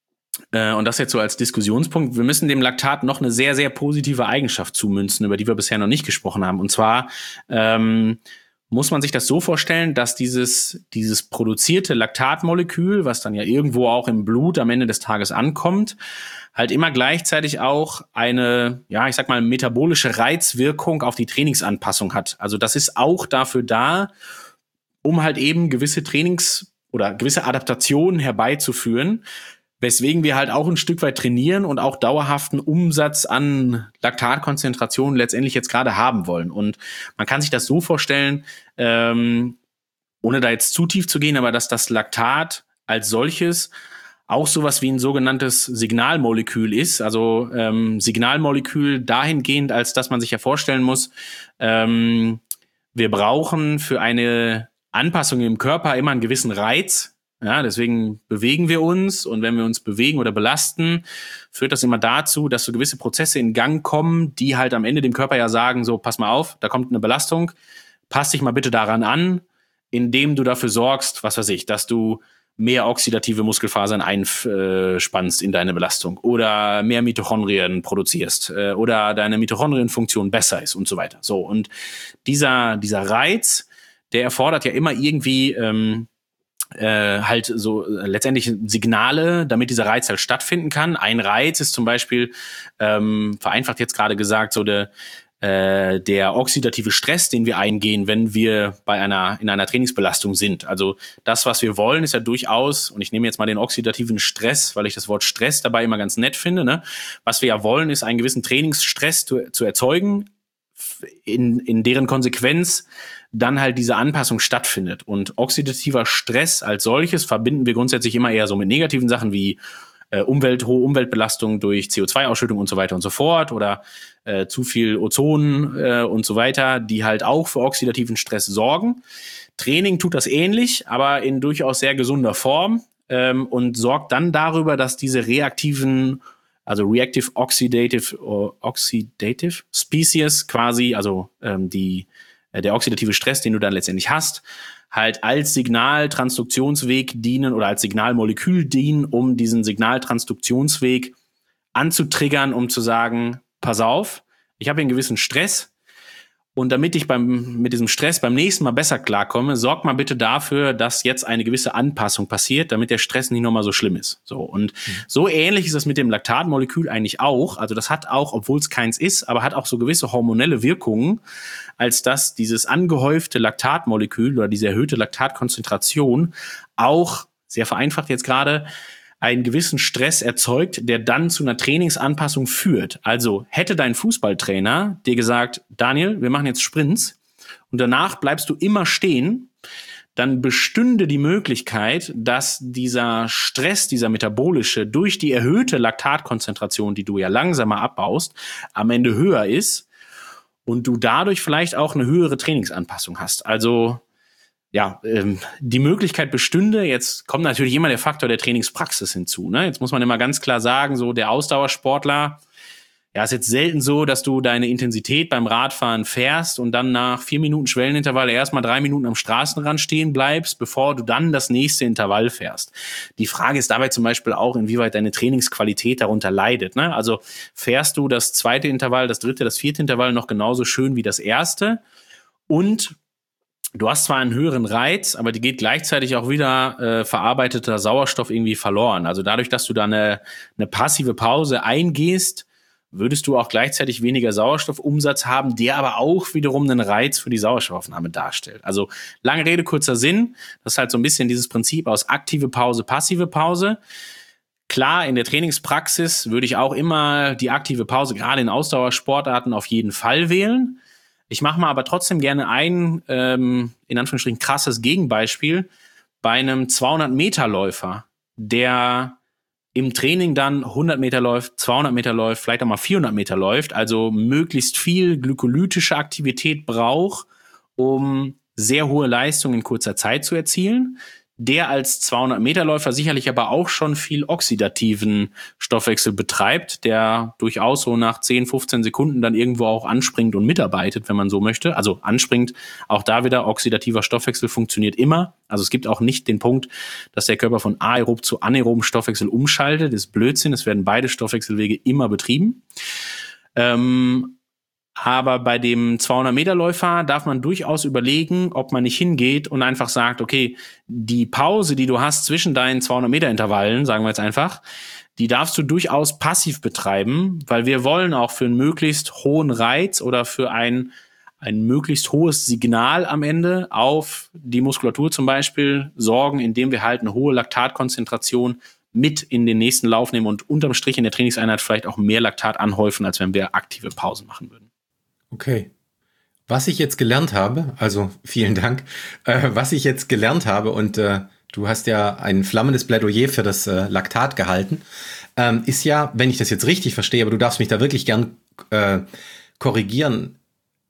Äh, und das jetzt so als Diskussionspunkt. Wir müssen dem Laktat noch eine sehr, sehr positive Eigenschaft zumünzen, über die wir bisher noch nicht gesprochen haben. Und zwar, ähm, muss man sich das so vorstellen, dass dieses, dieses produzierte Laktatmolekül, was dann ja irgendwo auch im Blut am Ende des Tages ankommt, halt immer gleichzeitig auch eine, ja, ich sag mal, metabolische Reizwirkung auf die Trainingsanpassung hat. Also das ist auch dafür da, um halt eben gewisse Trainings- oder gewisse Adaptationen herbeizuführen, weswegen wir halt auch ein Stück weit trainieren und auch dauerhaften Umsatz an Laktatkonzentrationen letztendlich jetzt gerade haben wollen. Und man kann sich das so vorstellen, ähm, ohne da jetzt zu tief zu gehen, aber dass das Laktat als solches auch sowas wie ein sogenanntes Signalmolekül ist. Also ähm, Signalmolekül dahingehend, als dass man sich ja vorstellen muss, ähm, wir brauchen für eine Anpassung im Körper immer einen gewissen Reiz. Ja, deswegen bewegen wir uns und wenn wir uns bewegen oder belasten, führt das immer dazu, dass so gewisse Prozesse in Gang kommen, die halt am Ende dem Körper ja sagen, so pass mal auf, da kommt eine Belastung, pass dich mal bitte daran an, indem du dafür sorgst, was weiß ich, dass du mehr oxidative Muskelfasern einspannst in deine Belastung oder mehr Mitochondrien produzierst äh, oder deine Mitochondrienfunktion besser ist und so weiter. So, und dieser, dieser Reiz, der erfordert ja immer irgendwie ähm, Äh, halt so äh, letztendlich Signale, damit dieser Reiz halt stattfinden kann. Ein Reiz ist zum Beispiel, ähm, vereinfacht jetzt gerade gesagt, so der, äh, der oxidative Stress, den wir eingehen, wenn wir bei einer in einer Trainingsbelastung sind. Also das, was wir wollen, ist ja durchaus, und ich nehme jetzt mal den oxidativen Stress, weil ich das Wort Stress dabei immer ganz nett finde, ne? Was wir ja wollen, ist einen gewissen Trainingsstress zu, zu erzeugen, in, in deren Konsequenz dann halt diese Anpassung stattfindet. Und oxidativer Stress als solches verbinden wir grundsätzlich immer eher so mit negativen Sachen wie äh, Umwelt, hohe Umweltbelastung durch C O zwei Ausschüttung und so weiter und so fort oder äh, zu viel Ozon äh, und so weiter, die halt auch für oxidativen Stress sorgen. Training tut das ähnlich, aber in durchaus sehr gesunder Form ähm, und sorgt dann darüber, dass diese reaktiven, also Reactive Oxidative or Oxidative Species quasi, also ähm, die der oxidative Stress, den du dann letztendlich hast, halt als Signaltransduktionsweg dienen oder als Signalmolekül dienen, um diesen Signaltransduktionsweg anzutriggern, um zu sagen, pass auf, ich habe hier einen gewissen Stress und damit ich beim mit diesem Stress beim nächsten Mal besser klarkomme, sorg mal bitte dafür, dass jetzt eine gewisse Anpassung passiert, damit der Stress nicht nochmal so schlimm ist. So, und mhm. so ähnlich ist es mit dem Laktatmolekül eigentlich auch. Also das hat auch, obwohl es keins ist, aber hat auch so gewisse hormonelle Wirkungen, als dass dieses angehäufte Laktatmolekül oder diese erhöhte Laktatkonzentration auch, sehr vereinfacht jetzt gerade, einen gewissen Stress erzeugt, der dann zu einer Trainingsanpassung führt. Also hätte dein Fußballtrainer dir gesagt, Daniel, wir machen jetzt Sprints und danach bleibst du immer stehen, dann bestünde die Möglichkeit, dass dieser Stress, dieser metabolische, durch die erhöhte Laktatkonzentration, die du ja langsamer abbaust, am Ende höher ist und du dadurch vielleicht auch eine höhere Trainingsanpassung hast. Also ja, ähm, die Möglichkeit bestünde, jetzt kommt natürlich immer der Faktor der Trainingspraxis hinzu. Ne? Jetzt muss man immer ganz klar sagen, so der Ausdauersportler, ja, ist jetzt selten so, dass du deine Intensität beim Radfahren fährst und dann nach vier Minuten Schwellenintervall erstmal drei Minuten am Straßenrand stehen bleibst, bevor du dann das nächste Intervall fährst. Die Frage ist dabei zum Beispiel auch, inwieweit deine Trainingsqualität darunter leidet. Ne? Also fährst du das zweite Intervall, das dritte, das vierte Intervall noch genauso schön wie das erste und du hast zwar einen höheren Reiz, aber die geht gleichzeitig auch wieder äh, verarbeiteter Sauerstoff irgendwie verloren. Also dadurch, dass du da eine, eine passive Pause eingehst, würdest du auch gleichzeitig weniger Sauerstoffumsatz haben, der aber auch wiederum einen Reiz für die Sauerstoffaufnahme darstellt. Also lange Rede, kurzer Sinn. Das ist halt so ein bisschen dieses Prinzip aus aktive Pause, passive Pause. Klar, in der Trainingspraxis würde ich auch immer die aktive Pause, gerade in Ausdauersportarten, auf jeden Fall wählen. Ich mache mal aber trotzdem gerne ein, ähm, in Anführungsstrichen, krasses Gegenbeispiel bei einem zweihundert-Meter-Läufer, der im Training dann hundert Meter läuft, zweihundert Meter läuft, vielleicht auch mal vierhundert Meter läuft, also möglichst viel glykolytische Aktivität braucht, um sehr hohe Leistungen in kurzer Zeit zu erzielen. Der als zweihundert-Meter-Läufer sicherlich aber auch schon viel oxidativen Stoffwechsel betreibt, der durchaus so nach zehn, fünfzehn Sekunden dann irgendwo auch anspringt und mitarbeitet, wenn man so möchte. Also anspringt, auch da wieder oxidativer Stoffwechsel funktioniert immer. Also es gibt auch nicht den Punkt, dass der Körper von aerob zu anaerobem Stoffwechsel umschaltet. Das ist Blödsinn, es werden beide Stoffwechselwege immer betrieben. Ähm, Aber bei dem zweihundert-Meter-Läufer darf man durchaus überlegen, ob man nicht hingeht und einfach sagt, okay, die Pause, die du hast zwischen deinen zweihundert-Meter-Intervallen, sagen wir jetzt einfach, die darfst du durchaus passiv betreiben, weil wir wollen auch für einen möglichst hohen Reiz oder für ein, ein möglichst hohes Signal am Ende auf die Muskulatur zum Beispiel sorgen, indem wir halt eine hohe Laktatkonzentration mit in den nächsten Lauf nehmen und unterm Strich in der Trainingseinheit vielleicht auch mehr Laktat anhäufen, als wenn wir aktive Pausen machen würden. Okay. Was ich jetzt gelernt habe, also vielen Dank, äh, was ich jetzt gelernt habe und äh, du hast ja ein flammendes Plädoyer für das äh, Laktat gehalten, ähm, ist ja, wenn ich das jetzt richtig verstehe, aber du darfst mich da wirklich gern äh, korrigieren,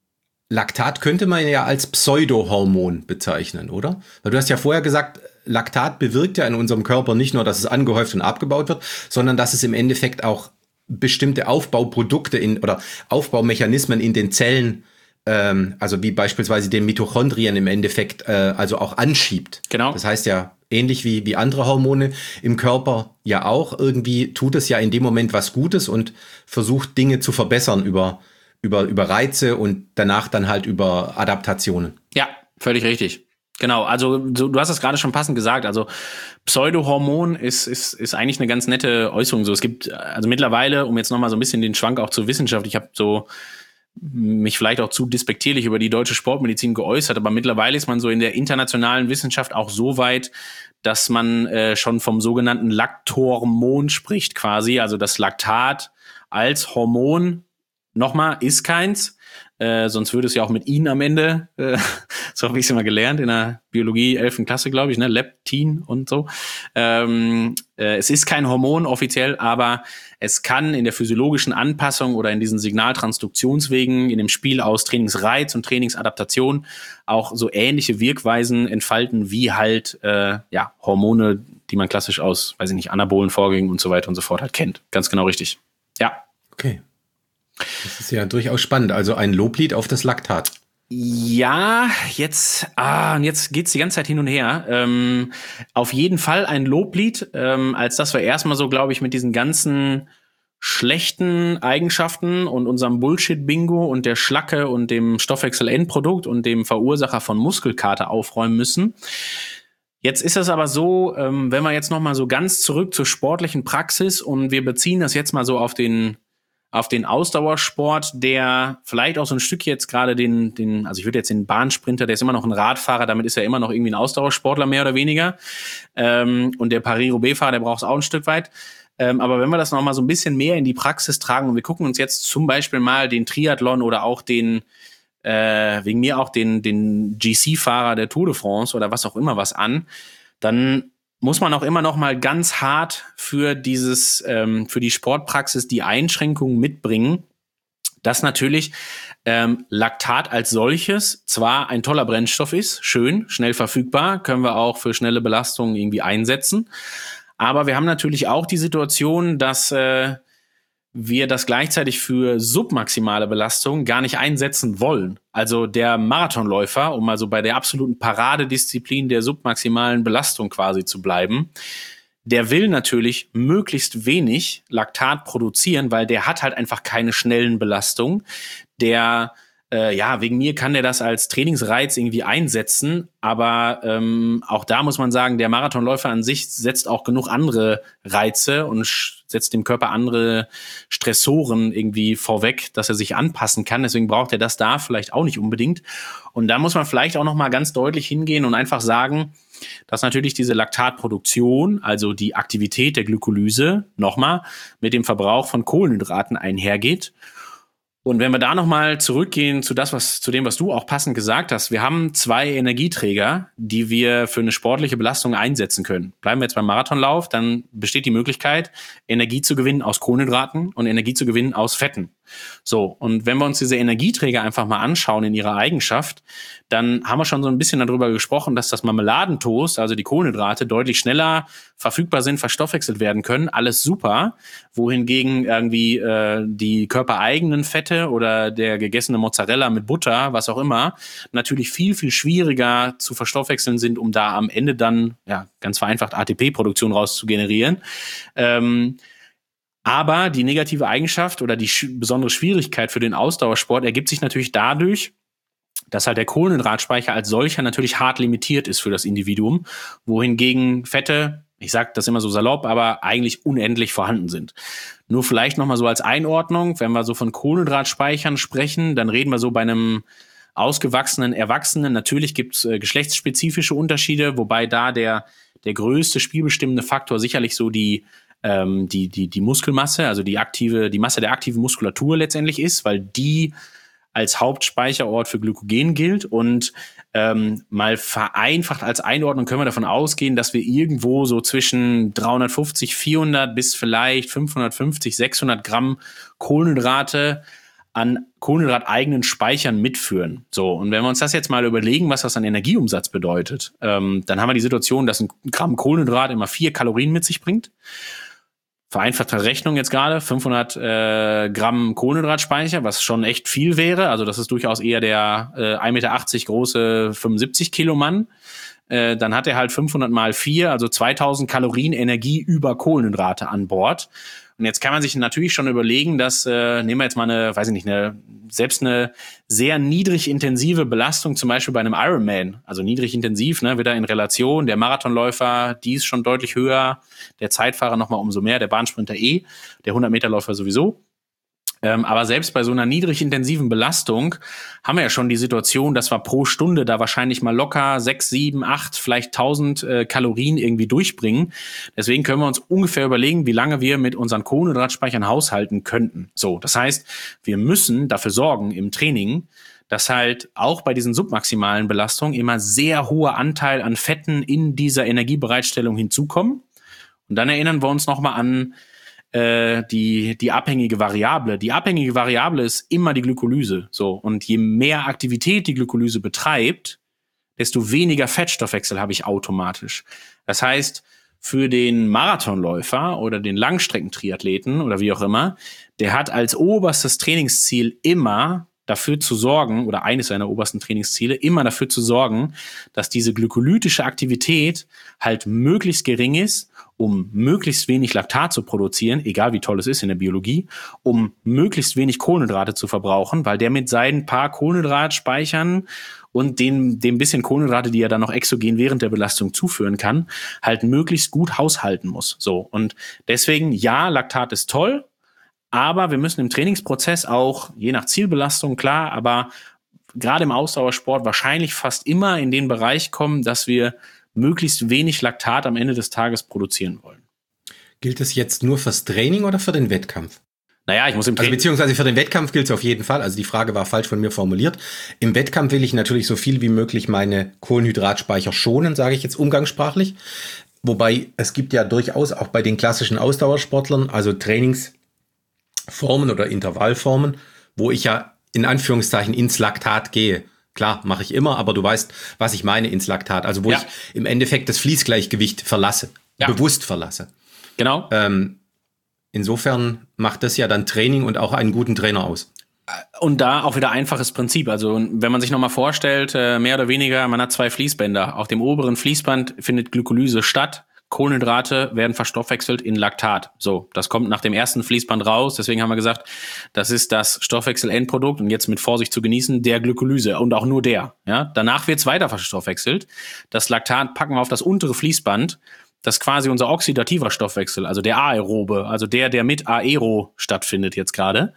Laktat könnte man ja als Pseudohormon bezeichnen, oder? Weil du hast ja vorher gesagt, Laktat bewirkt ja in unserem Körper nicht nur, dass es angehäuft und abgebaut wird, sondern dass es im Endeffekt auch bestimmte Aufbauprodukte in oder Aufbaumechanismen in den Zellen, ähm, also wie beispielsweise den Mitochondrien im Endeffekt, äh, also auch anschiebt. Genau. Das heißt ja, ähnlich wie, wie andere Hormone im Körper ja auch, irgendwie tut es ja in dem Moment was Gutes und versucht Dinge zu verbessern über, über, über Reize und danach dann halt über Adaptationen. Ja, völlig richtig. Genau, also so, du hast es gerade schon passend gesagt, also Pseudohormon ist, ist, ist eigentlich eine ganz nette Äußerung. So, es gibt, also mittlerweile, um jetzt nochmal so ein bisschen den Schwank auch zur Wissenschaft, ich habe so mich vielleicht auch zu despektierlich über die deutsche Sportmedizin geäußert, aber mittlerweile ist man so in der internationalen Wissenschaft auch so weit, dass man äh, schon vom sogenannten Laktormon spricht quasi, also das Laktat als Hormon, nochmal, ist keins, Äh, sonst würde es ja auch mit Ihnen am Ende, äh, so habe ich es immer gelernt in der Biologie elften Klasse, glaube ich, ne, Leptin und so. Ähm, äh, es ist kein Hormon offiziell, aber es kann in der physiologischen Anpassung oder in diesen Signaltransduktionswegen, in dem Spiel aus Trainingsreiz und Trainingsadaptation auch so ähnliche Wirkweisen entfalten wie halt äh, ja Hormone, die man klassisch aus, weiß ich nicht, anabolen Vorgängen und so weiter und so fort halt kennt. Ganz genau richtig. Ja. Okay. Das ist ja durchaus spannend. Also ein Loblied auf das Laktat. Ja, jetzt, ah, und jetzt geht's die ganze Zeit hin und her. Ähm, auf jeden Fall ein Loblied, ähm, als dass wir erstmal so, glaube ich, mit diesen ganzen schlechten Eigenschaften und unserem Bullshit-Bingo und der Schlacke und dem Stoffwechsel-Endprodukt und dem Verursacher von Muskelkater aufräumen müssen. Jetzt ist es aber so, ähm, wenn wir jetzt noch mal so ganz zurück zur sportlichen Praxis und wir beziehen das jetzt mal so auf den auf den Ausdauersport, der vielleicht auch so ein Stück jetzt gerade den, den, also ich würde jetzt den Bahnsprinter, der ist immer noch ein Radfahrer, damit ist er immer noch irgendwie ein Ausdauersportler, mehr oder weniger. Ähm, und der Paris-Roubaix-Fahrer, der braucht es auch ein Stück weit. Ähm, aber wenn wir das noch mal so ein bisschen mehr in die Praxis tragen und wir gucken uns jetzt zum Beispiel mal den Triathlon oder auch den, äh, wegen mir auch den, den G C-Fahrer der Tour de France oder was auch immer was an, dann muss man auch immer noch mal ganz hart für dieses, ähm, für die Sportpraxis die Einschränkungen mitbringen, dass natürlich ähm, Laktat als solches zwar ein toller Brennstoff ist, schön, schnell verfügbar, können wir auch für schnelle Belastungen irgendwie einsetzen, aber wir haben natürlich auch die Situation, dass äh, wir das gleichzeitig für submaximale Belastung gar nicht einsetzen wollen. Also der Marathonläufer, um also bei der absoluten Paradedisziplin der submaximalen Belastung quasi zu bleiben, der will natürlich möglichst wenig Laktat produzieren, weil der hat halt einfach keine schnellen Belastungen. Der Äh, ja, wegen mir kann der das als Trainingsreiz irgendwie einsetzen, aber ähm, auch da muss man sagen, der Marathonläufer an sich setzt auch genug andere Reize und sch- setzt dem Körper andere Stressoren irgendwie vorweg, dass er sich anpassen kann. Deswegen braucht er das da vielleicht auch nicht unbedingt. Und da muss man vielleicht auch noch mal ganz deutlich hingehen und einfach sagen, dass natürlich diese Laktatproduktion, also die Aktivität der Glykolyse, nochmal mit dem Verbrauch von Kohlenhydraten einhergeht. Und wenn wir da nochmal zurückgehen zu das, was, zu dem, was du auch passend gesagt hast, wir haben zwei Energieträger, die wir für eine sportliche Belastung einsetzen können. Bleiben wir jetzt beim Marathonlauf, dann besteht die Möglichkeit, Energie zu gewinnen aus Kohlenhydraten und Energie zu gewinnen aus Fetten. So, und wenn wir uns diese Energieträger einfach mal anschauen in ihrer Eigenschaft, dann haben wir schon so ein bisschen darüber gesprochen, dass das Marmeladentoast, also die Kohlenhydrate, deutlich schneller verfügbar sind, verstoffwechselt werden können. Alles super. Wohingegen irgendwie äh, die körpereigenen Fette oder der gegessene Mozzarella mit Butter, was auch immer, natürlich viel, viel schwieriger zu verstoffwechseln sind, um da am Ende dann, ja, ganz vereinfacht A T P-Produktion rauszugenerieren. Ähm, Aber die negative Eigenschaft oder die sch- besondere Schwierigkeit für den Ausdauersport ergibt sich natürlich dadurch, dass halt der Kohlenhydratspeicher als solcher natürlich hart limitiert ist für das Individuum, wohingegen Fette, ich sage das immer so salopp, aber eigentlich unendlich vorhanden sind. Nur vielleicht nochmal so als Einordnung, wenn wir so von Kohlenhydratspeichern sprechen, dann reden wir so bei einem ausgewachsenen Erwachsenen. Natürlich gibt es äh, geschlechtsspezifische Unterschiede, wobei da der, der größte spielbestimmende Faktor sicherlich so die ähm, die, die, die Muskelmasse, also die aktive, die Masse der aktiven Muskulatur letztendlich ist, weil die als Hauptspeicherort für Glykogen gilt. Und ähm, mal vereinfacht als Einordnung können wir davon ausgehen, dass wir irgendwo so zwischen dreihundertfünfzig, vierhundert bis vielleicht fünfhundertfünfzig, sechshundert Gramm Kohlenhydrate an kohlenhydrateigenen Speichern mitführen. So, und wenn wir uns das jetzt mal überlegen, was das an Energieumsatz bedeutet, ähm, dann haben wir die Situation, dass ein Gramm Kohlenhydrat immer vier Kalorien mit sich bringt. Vereinfachte Rechnung jetzt gerade, fünfhundert äh, Gramm Kohlenhydratspeicher, was schon echt viel wäre. Also das ist durchaus eher der äh, ein Meter achtzig große fünfundsiebzig Kilo Mann. Äh, dann hat er halt fünfhundert mal vier, also zweitausend Kalorien Energie über Kohlenhydrate an Bord. Und jetzt kann man sich natürlich schon überlegen, dass, äh, nehmen wir jetzt mal eine, weiß ich nicht, eine, selbst eine sehr niedrig intensive Belastung, zum Beispiel bei einem Ironman, also niedrig intensiv, ne, wieder in Relation, der Marathonläufer, die ist schon deutlich höher, der Zeitfahrer nochmal umso mehr, der Bahnsprinter eh, der hundert-Meter-Läufer sowieso. Ähm, aber selbst bei so einer niedrig intensiven Belastung haben wir ja schon die Situation, dass wir pro Stunde da wahrscheinlich mal locker sechs, sieben, acht, vielleicht tausend äh, Kalorien irgendwie durchbringen. Deswegen können wir uns ungefähr überlegen, wie lange wir mit unseren Kohlenhydratspeichern haushalten könnten. So, das heißt, wir müssen dafür sorgen im Training, dass halt auch bei diesen submaximalen Belastungen immer sehr hoher Anteil an Fetten in dieser Energiebereitstellung hinzukommen. Und dann erinnern wir uns nochmal an die die abhängige Variable. Die abhängige Variable ist immer die Glykolyse. So, und je mehr Aktivität die Glykolyse betreibt, desto weniger Fettstoffwechsel habe ich automatisch. Das heißt, für den Marathonläufer oder den Langstreckentriathleten oder wie auch immer, der hat als oberstes Trainingsziel immer dafür zu sorgen, oder eines seiner obersten Trainingsziele, immer dafür zu sorgen, dass diese glykolytische Aktivität halt möglichst gering ist, um möglichst wenig Laktat zu produzieren, egal wie toll es ist in der Biologie, um möglichst wenig Kohlenhydrate zu verbrauchen, weil der mit seinen paar Kohlenhydratspeichern und den, dem bisschen Kohlenhydrate, die er dann noch exogen während der Belastung zuführen kann, halt möglichst gut haushalten muss. So, und deswegen, ja, Laktat ist toll, Aber wir müssen im Trainingsprozess auch, je nach Zielbelastung, klar, aber gerade im Ausdauersport wahrscheinlich fast immer in den Bereich kommen, dass wir möglichst wenig Laktat am Ende des Tages produzieren wollen. Gilt es jetzt nur fürs Training oder für den Wettkampf? Naja, ich muss im Training. Also beziehungsweise für den Wettkampf gilt es auf jeden Fall. Also die Frage war falsch von mir formuliert. Im Wettkampf will ich natürlich so viel wie möglich meine Kohlenhydratspeicher schonen, sage ich jetzt umgangssprachlich. Wobei es gibt ja durchaus auch bei den klassischen Ausdauersportlern, also Trainingsformen oder Intervallformen, wo ich ja in Anführungszeichen ins Laktat gehe. Klar, mache ich immer, aber du weißt, was ich meine ins Laktat. Also wo ja. ich im Endeffekt das Fließgleichgewicht verlasse, ja. bewusst verlasse. Genau. Ähm, insofern macht das ja dann Training und auch einen guten Trainer aus. Und da auch wieder einfaches Prinzip. Also wenn man sich nochmal vorstellt, mehr oder weniger, man hat zwei Fließbänder. Auf dem oberen Fließband findet Glykolyse statt. Kohlenhydrate werden verstoffwechselt in Laktat. So, das kommt nach dem ersten Fließband raus. Deswegen haben wir gesagt, das ist das Stoffwechselendprodukt und jetzt mit Vorsicht zu genießen, der Glykolyse und auch nur der. Ja, danach wird es weiter verstoffwechselt. Das Laktat packen wir auf das untere Fließband. Das ist quasi unser oxidativer Stoffwechsel, also der aerobe, also der, der mit Aero stattfindet jetzt gerade.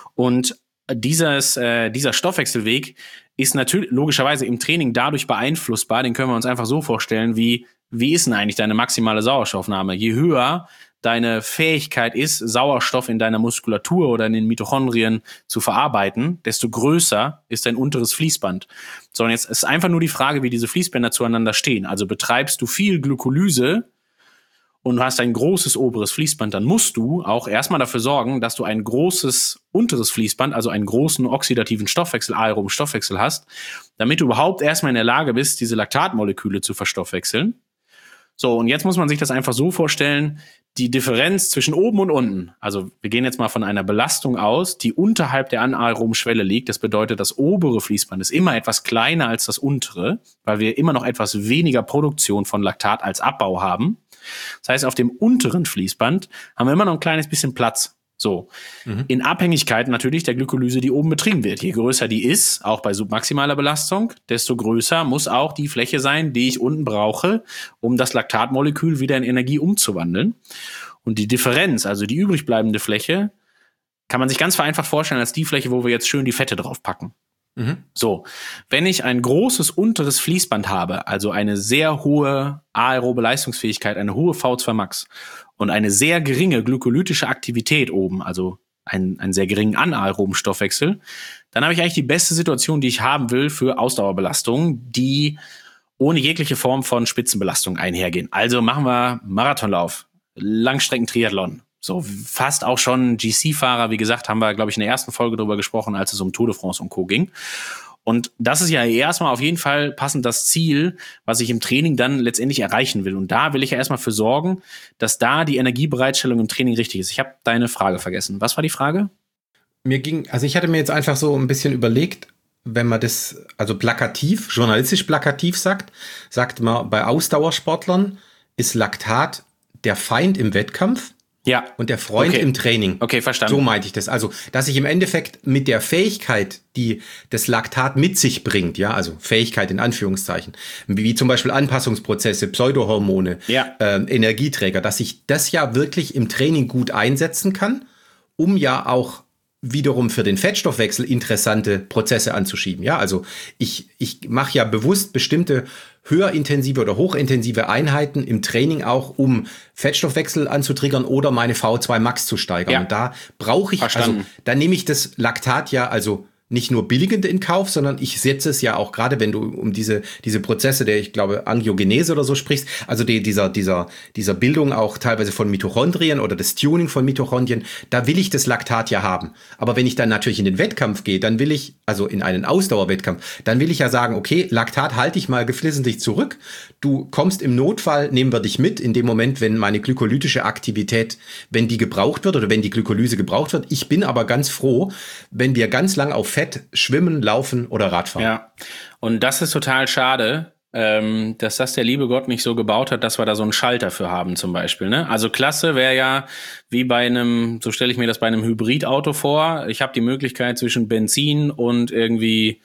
Und dieses, äh, dieser Stoffwechselweg ist natürlich logischerweise im Training dadurch beeinflussbar. Den können wir uns einfach so vorstellen, wie wie ist denn eigentlich deine maximale Sauerstoffnahme? Je höher deine Fähigkeit ist, Sauerstoff in deiner Muskulatur oder in den Mitochondrien zu verarbeiten, desto größer ist dein unteres Fließband. Sondern jetzt ist einfach nur die Frage, wie diese Fließbänder zueinander stehen. Also betreibst du viel Glykolyse und du hast ein großes oberes Fließband, dann musst du auch erstmal dafür sorgen, dass du ein großes unteres Fließband, also einen großen oxidativen Stoffwechsel, aeroben Stoffwechsel hast, damit du überhaupt erstmal in der Lage bist, diese Laktatmoleküle zu verstoffwechseln. So, und jetzt muss man sich das einfach so vorstellen, die Differenz zwischen oben und unten, also wir gehen jetzt mal von einer Belastung aus, die unterhalb der anaeroben Schwelle liegt. Das bedeutet, das obere Fließband ist immer etwas kleiner als das untere, weil wir immer noch etwas weniger Produktion von Laktat als Abbau haben. Das heißt, auf dem unteren Fließband haben wir immer noch ein kleines bisschen Platz. So, mhm. in Abhängigkeit natürlich der Glykolyse, die oben betrieben wird. Je größer die ist, auch bei submaximaler Belastung, desto größer muss auch die Fläche sein, die ich unten brauche, um das Laktatmolekül wieder in Energie umzuwandeln. Und die Differenz, also die übrig bleibende Fläche, kann man sich ganz vereinfacht vorstellen als die Fläche, wo wir jetzt schön die Fette drauf packen. Mhm. So, wenn ich ein großes unteres Fließband habe, also eine sehr hohe aerobe Leistungsfähigkeit, eine hohe V zwei Max und eine sehr geringe glykolytische Aktivität oben, also einen, einen sehr geringen anaeroben Stoffwechsel, dann habe ich eigentlich die beste Situation, die ich haben will für Ausdauerbelastungen, die ohne jegliche Form von Spitzenbelastung einhergehen. Also machen wir Marathonlauf, Langstrecken-Triathlon. So fast auch schon G C-Fahrer, wie gesagt, haben wir, glaube ich, in der ersten Folge drüber gesprochen, als es um Tour de France und Co. ging. Und das ist ja erstmal auf jeden Fall passend das Ziel, was ich im Training dann letztendlich erreichen will. Und da will ich ja erstmal für sorgen, dass da die Energiebereitstellung im Training richtig ist. Ich habe deine Frage vergessen. Was war die Frage? Mir ging, also ich hatte mir jetzt einfach so ein bisschen überlegt, wenn man das also plakativ, journalistisch plakativ sagt, sagt man, bei Ausdauersportlern ist Laktat der Feind im Wettkampf. Ja. Und der Freund okay. im Training. Okay, verstanden. So meinte ich das. Also, dass ich im Endeffekt mit der Fähigkeit, die das Laktat mit sich bringt, ja, also Fähigkeit in Anführungszeichen, wie zum Beispiel Anpassungsprozesse, Pseudohormone, ja. äh, Energieträger, dass ich das ja wirklich im Training gut einsetzen kann, um ja auch wiederum für den Fettstoffwechsel interessante Prozesse anzuschieben. Ja, also ich, ich mache ja bewusst bestimmte höherintensive oder hochintensive Einheiten im Training auch, um Fettstoffwechsel anzutriggern oder meine V zwei Max zu steigern. Ja. Und da brauche ich, Verstanden. also da nehme ich das Laktat ja also nicht nur billigend in Kauf, sondern ich setze es ja auch gerade, wenn du um diese diese Prozesse, der ich glaube Angiogenese oder so sprichst, also die, dieser dieser dieser Bildung auch teilweise von Mitochondrien oder das Tuning von Mitochondrien, da will ich das Laktat ja haben. Aber wenn ich dann natürlich in den Wettkampf gehe, dann will ich, also in einen Ausdauerwettkampf, dann will ich ja sagen, okay, Laktat halte ich mal geflissentlich zurück. Du kommst im Notfall, nehmen wir dich mit in dem Moment, wenn meine glykolytische Aktivität, wenn die gebraucht wird oder wenn die Glykolyse gebraucht wird. Ich bin aber ganz froh, wenn wir ganz lang auf Fett schwimmen, laufen oder Radfahren. Ja, und das ist total schade, ähm, dass das der liebe Gott nicht so gebaut hat, dass wir da so einen Schalter für haben zum Beispiel. Ne? Also klasse wäre ja wie bei einem, so stelle ich mir das bei einem Hybridauto vor, ich habe die Möglichkeit zwischen Benzin und irgendwie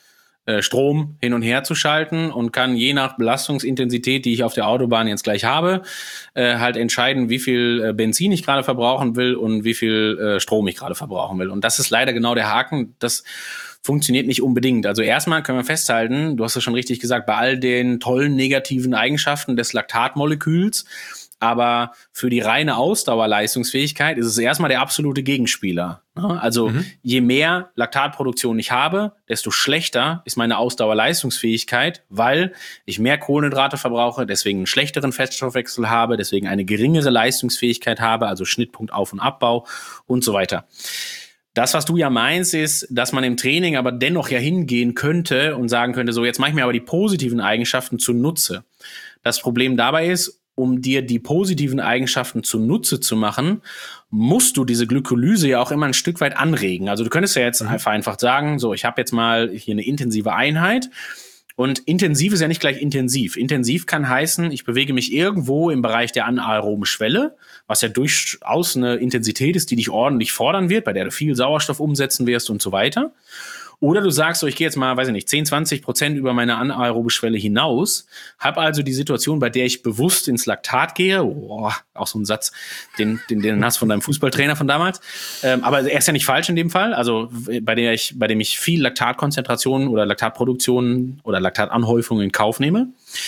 äh, Strom hin und her zu schalten und kann je nach Belastungsintensität, die ich auf der Autobahn jetzt gleich habe, äh, halt entscheiden, wie viel äh, Benzin ich gerade verbrauchen will und wie viel äh, Strom ich gerade verbrauchen will. Und das ist leider genau der Haken. Das funktioniert nicht unbedingt. Also erstmal können wir festhalten, du hast es schon richtig gesagt, bei all den tollen negativen Eigenschaften des Laktatmoleküls, aber für die reine Ausdauerleistungsfähigkeit ist es erstmal der absolute Gegenspieler. Also mhm. je mehr Laktatproduktion ich habe, desto schlechter ist meine Ausdauerleistungsfähigkeit, weil ich mehr Kohlenhydrate verbrauche, deswegen einen schlechteren Fettstoffwechsel habe, deswegen eine geringere Leistungsfähigkeit habe, also Schnittpunkt Auf- und Abbau und so weiter. Das, was du ja meinst, ist, dass man im Training aber dennoch ja hingehen könnte und sagen könnte, so jetzt mache ich mir aber die positiven Eigenschaften zunutze. Das Problem dabei ist, um dir die positiven Eigenschaften zunutze zu machen, musst du diese Glykolyse ja auch immer ein Stück weit anregen. Also du könntest ja jetzt mhm. einfach, einfach sagen, so ich habe jetzt mal hier eine intensive Einheit. Und intensiv ist ja nicht gleich intensiv. Intensiv kann heißen, ich bewege mich irgendwo im Bereich der anaeroben Schwelle, was ja durchaus eine Intensität ist, die dich ordentlich fordern wird, bei der du viel Sauerstoff umsetzen wirst und so weiter. Oder du sagst so, ich gehe jetzt mal, weiß ich nicht, zehn, zwanzig Prozent über meine anaerobe Schwelle hinaus, habe also die Situation, bei der ich bewusst ins Laktat gehe, boah, auch so ein Satz, den, den, den hast du von deinem Fußballtrainer von damals, ähm, aber er ist ja nicht falsch in dem Fall, also bei der ich, bei dem ich viel Laktatkonzentration oder Laktatproduktion oder Laktatanhäufung in Kauf nehme.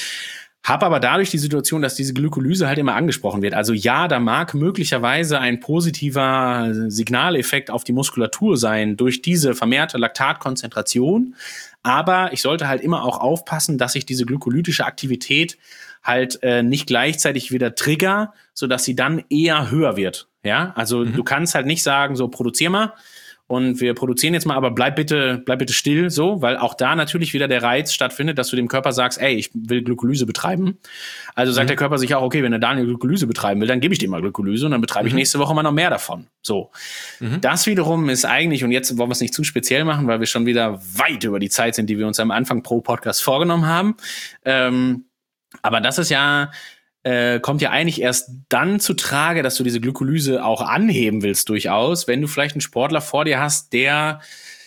Habe aber dadurch die Situation, dass diese Glykolyse halt immer angesprochen wird. Also ja, da mag möglicherweise ein positiver Signaleffekt auf die Muskulatur sein durch diese vermehrte Laktatkonzentration. Aber ich sollte halt immer auch aufpassen, dass ich diese glykolytische Aktivität halt äh, nicht gleichzeitig wieder trigger, sodass sie dann eher höher wird. Ja, also mhm. du kannst halt nicht sagen, so produzier mal. Und wir produzieren jetzt mal, aber bleib bitte, bleib bitte still, so, weil auch da natürlich wieder der Reiz stattfindet, dass du dem Körper sagst, ey, ich will Glykolyse betreiben. Also sagt mhm. der Körper sich auch, okay, wenn der Daniel Glykolyse betreiben will, dann gebe ich dir mal Glykolyse und dann betreibe mhm. ich nächste Woche mal noch mehr davon. So. Mhm. Das wiederum ist eigentlich, und jetzt wollen wir es nicht zu speziell machen, weil wir schon wieder weit über die Zeit sind, die wir uns am Anfang pro Podcast vorgenommen haben. Ähm, aber das ist ja, Äh, kommt ja eigentlich erst dann zu Trage, dass du diese Glykolyse auch anheben willst durchaus, wenn du vielleicht einen Sportler vor dir hast, der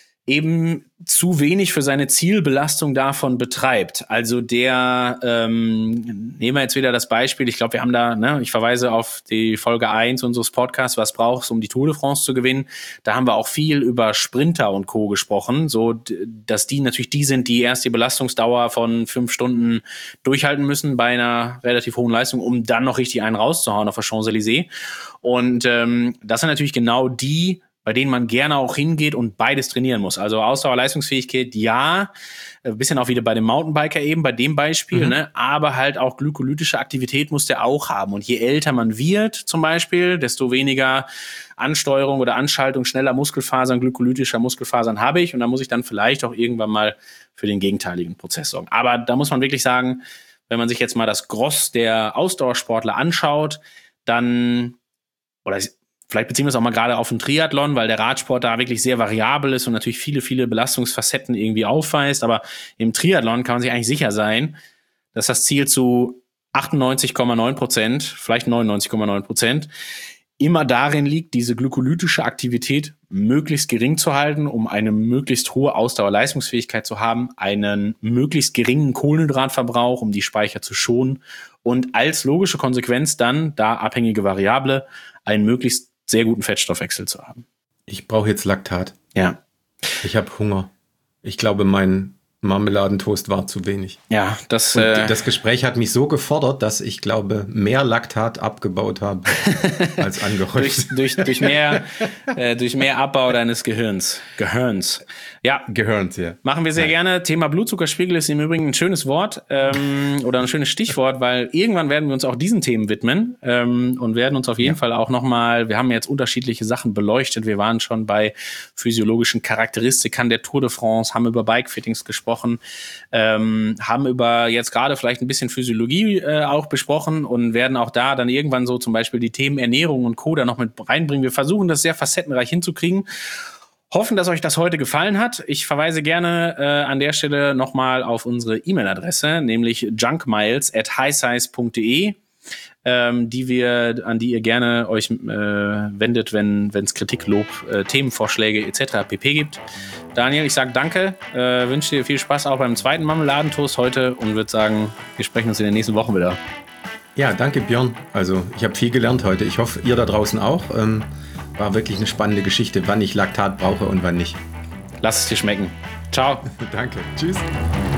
eben zu wenig für seine Zielbelastung davon betreibt. Also der, ähm, nehmen wir jetzt wieder das Beispiel, ich glaube, wir haben da, ne, ich verweise auf die Folge eins unseres Podcasts, was brauchst du, um die Tour de France zu gewinnen. Da haben wir auch viel über Sprinter und Co. gesprochen, so, dass die natürlich die sind, die erst die Belastungsdauer von fünf Stunden durchhalten müssen bei einer relativ hohen Leistung, um dann noch richtig einen rauszuhauen auf der Champs-Élysées. Und ähm, das sind natürlich genau die, bei denen man gerne auch hingeht und beides trainieren muss. Also Ausdauer, Leistungsfähigkeit, ja, ein bisschen auch wieder bei dem Mountainbiker eben, bei dem Beispiel, mhm. ne, aber halt auch glykolytische Aktivität muss der auch haben. Und je älter man wird zum Beispiel, desto weniger Ansteuerung oder Anschaltung schneller Muskelfasern, glykolytischer Muskelfasern habe ich. Und da muss ich dann vielleicht auch irgendwann mal für den gegenteiligen Prozess sorgen. Aber da muss man wirklich sagen, wenn man sich jetzt mal das Gross der Ausdauersportler anschaut, dann, oder vielleicht beziehen wir es auch mal gerade auf den Triathlon, weil der Radsport da wirklich sehr variabel ist und natürlich viele, viele Belastungsfacetten irgendwie aufweist. Aber im Triathlon kann man sich eigentlich sicher sein, dass das Ziel zu achtundneunzig Komma neun Prozent, vielleicht neunundneunzig Komma neun Prozent, immer darin liegt, diese glykolytische Aktivität möglichst gering zu halten, um eine möglichst hohe Ausdauerleistungsfähigkeit zu haben, einen möglichst geringen Kohlenhydratverbrauch, um die Speicher zu schonen und als logische Konsequenz dann, da abhängige Variable, einen möglichst sehr guten Fettstoffwechsel zu haben. Ich brauche jetzt Laktat. Ja. Ich habe Hunger. Ich glaube, mein Marmeladentoast war zu wenig. Ja, das Und äh, das Gespräch hat mich so gefordert, dass ich glaube, mehr Laktat abgebaut habe als angehäuft. durch, durch, durch, mehr, äh, durch mehr Abbau deines Gehirns. Gehirns. Ja, Gehirns, ja. Machen wir sehr ja. gerne. Thema Blutzuckerspiegel ist im Übrigen ein schönes Wort ähm, oder ein schönes Stichwort, weil irgendwann werden wir uns auch diesen Themen widmen ähm, und werden uns auf jeden ja. Fall auch nochmal, wir haben jetzt unterschiedliche Sachen beleuchtet. Wir waren schon bei physiologischen Charakteristikern der Tour de France, haben über Bikefittings gesprochen, ähm, haben über jetzt gerade vielleicht ein bisschen Physiologie äh, auch besprochen und werden auch da dann irgendwann so zum Beispiel die Themen Ernährung und Co. da noch mit reinbringen. Wir versuchen das sehr facettenreich hinzukriegen. Hoffen, dass euch das heute gefallen hat. Ich verweise gerne äh, an der Stelle nochmal auf unsere E-Mail-Adresse, nämlich junkmiles at highsize punkt de. ähm, die wir, an die ihr gerne euch äh, wendet, wenn es Kritik, Lob, äh, Themenvorschläge et cetera pp. Gibt. Daniel, ich sage danke, äh, wünsche dir viel Spaß auch beim zweiten Marmeladentoast heute und würde sagen, wir sprechen uns in den nächsten Wochen wieder. Ja, danke Björn. Also ich habe viel gelernt heute. Ich hoffe, ihr da draußen auch. Ähm, war wirklich eine spannende Geschichte, wann ich Laktat brauche und wann nicht. Lass es dir schmecken. Ciao. Danke. Tschüss.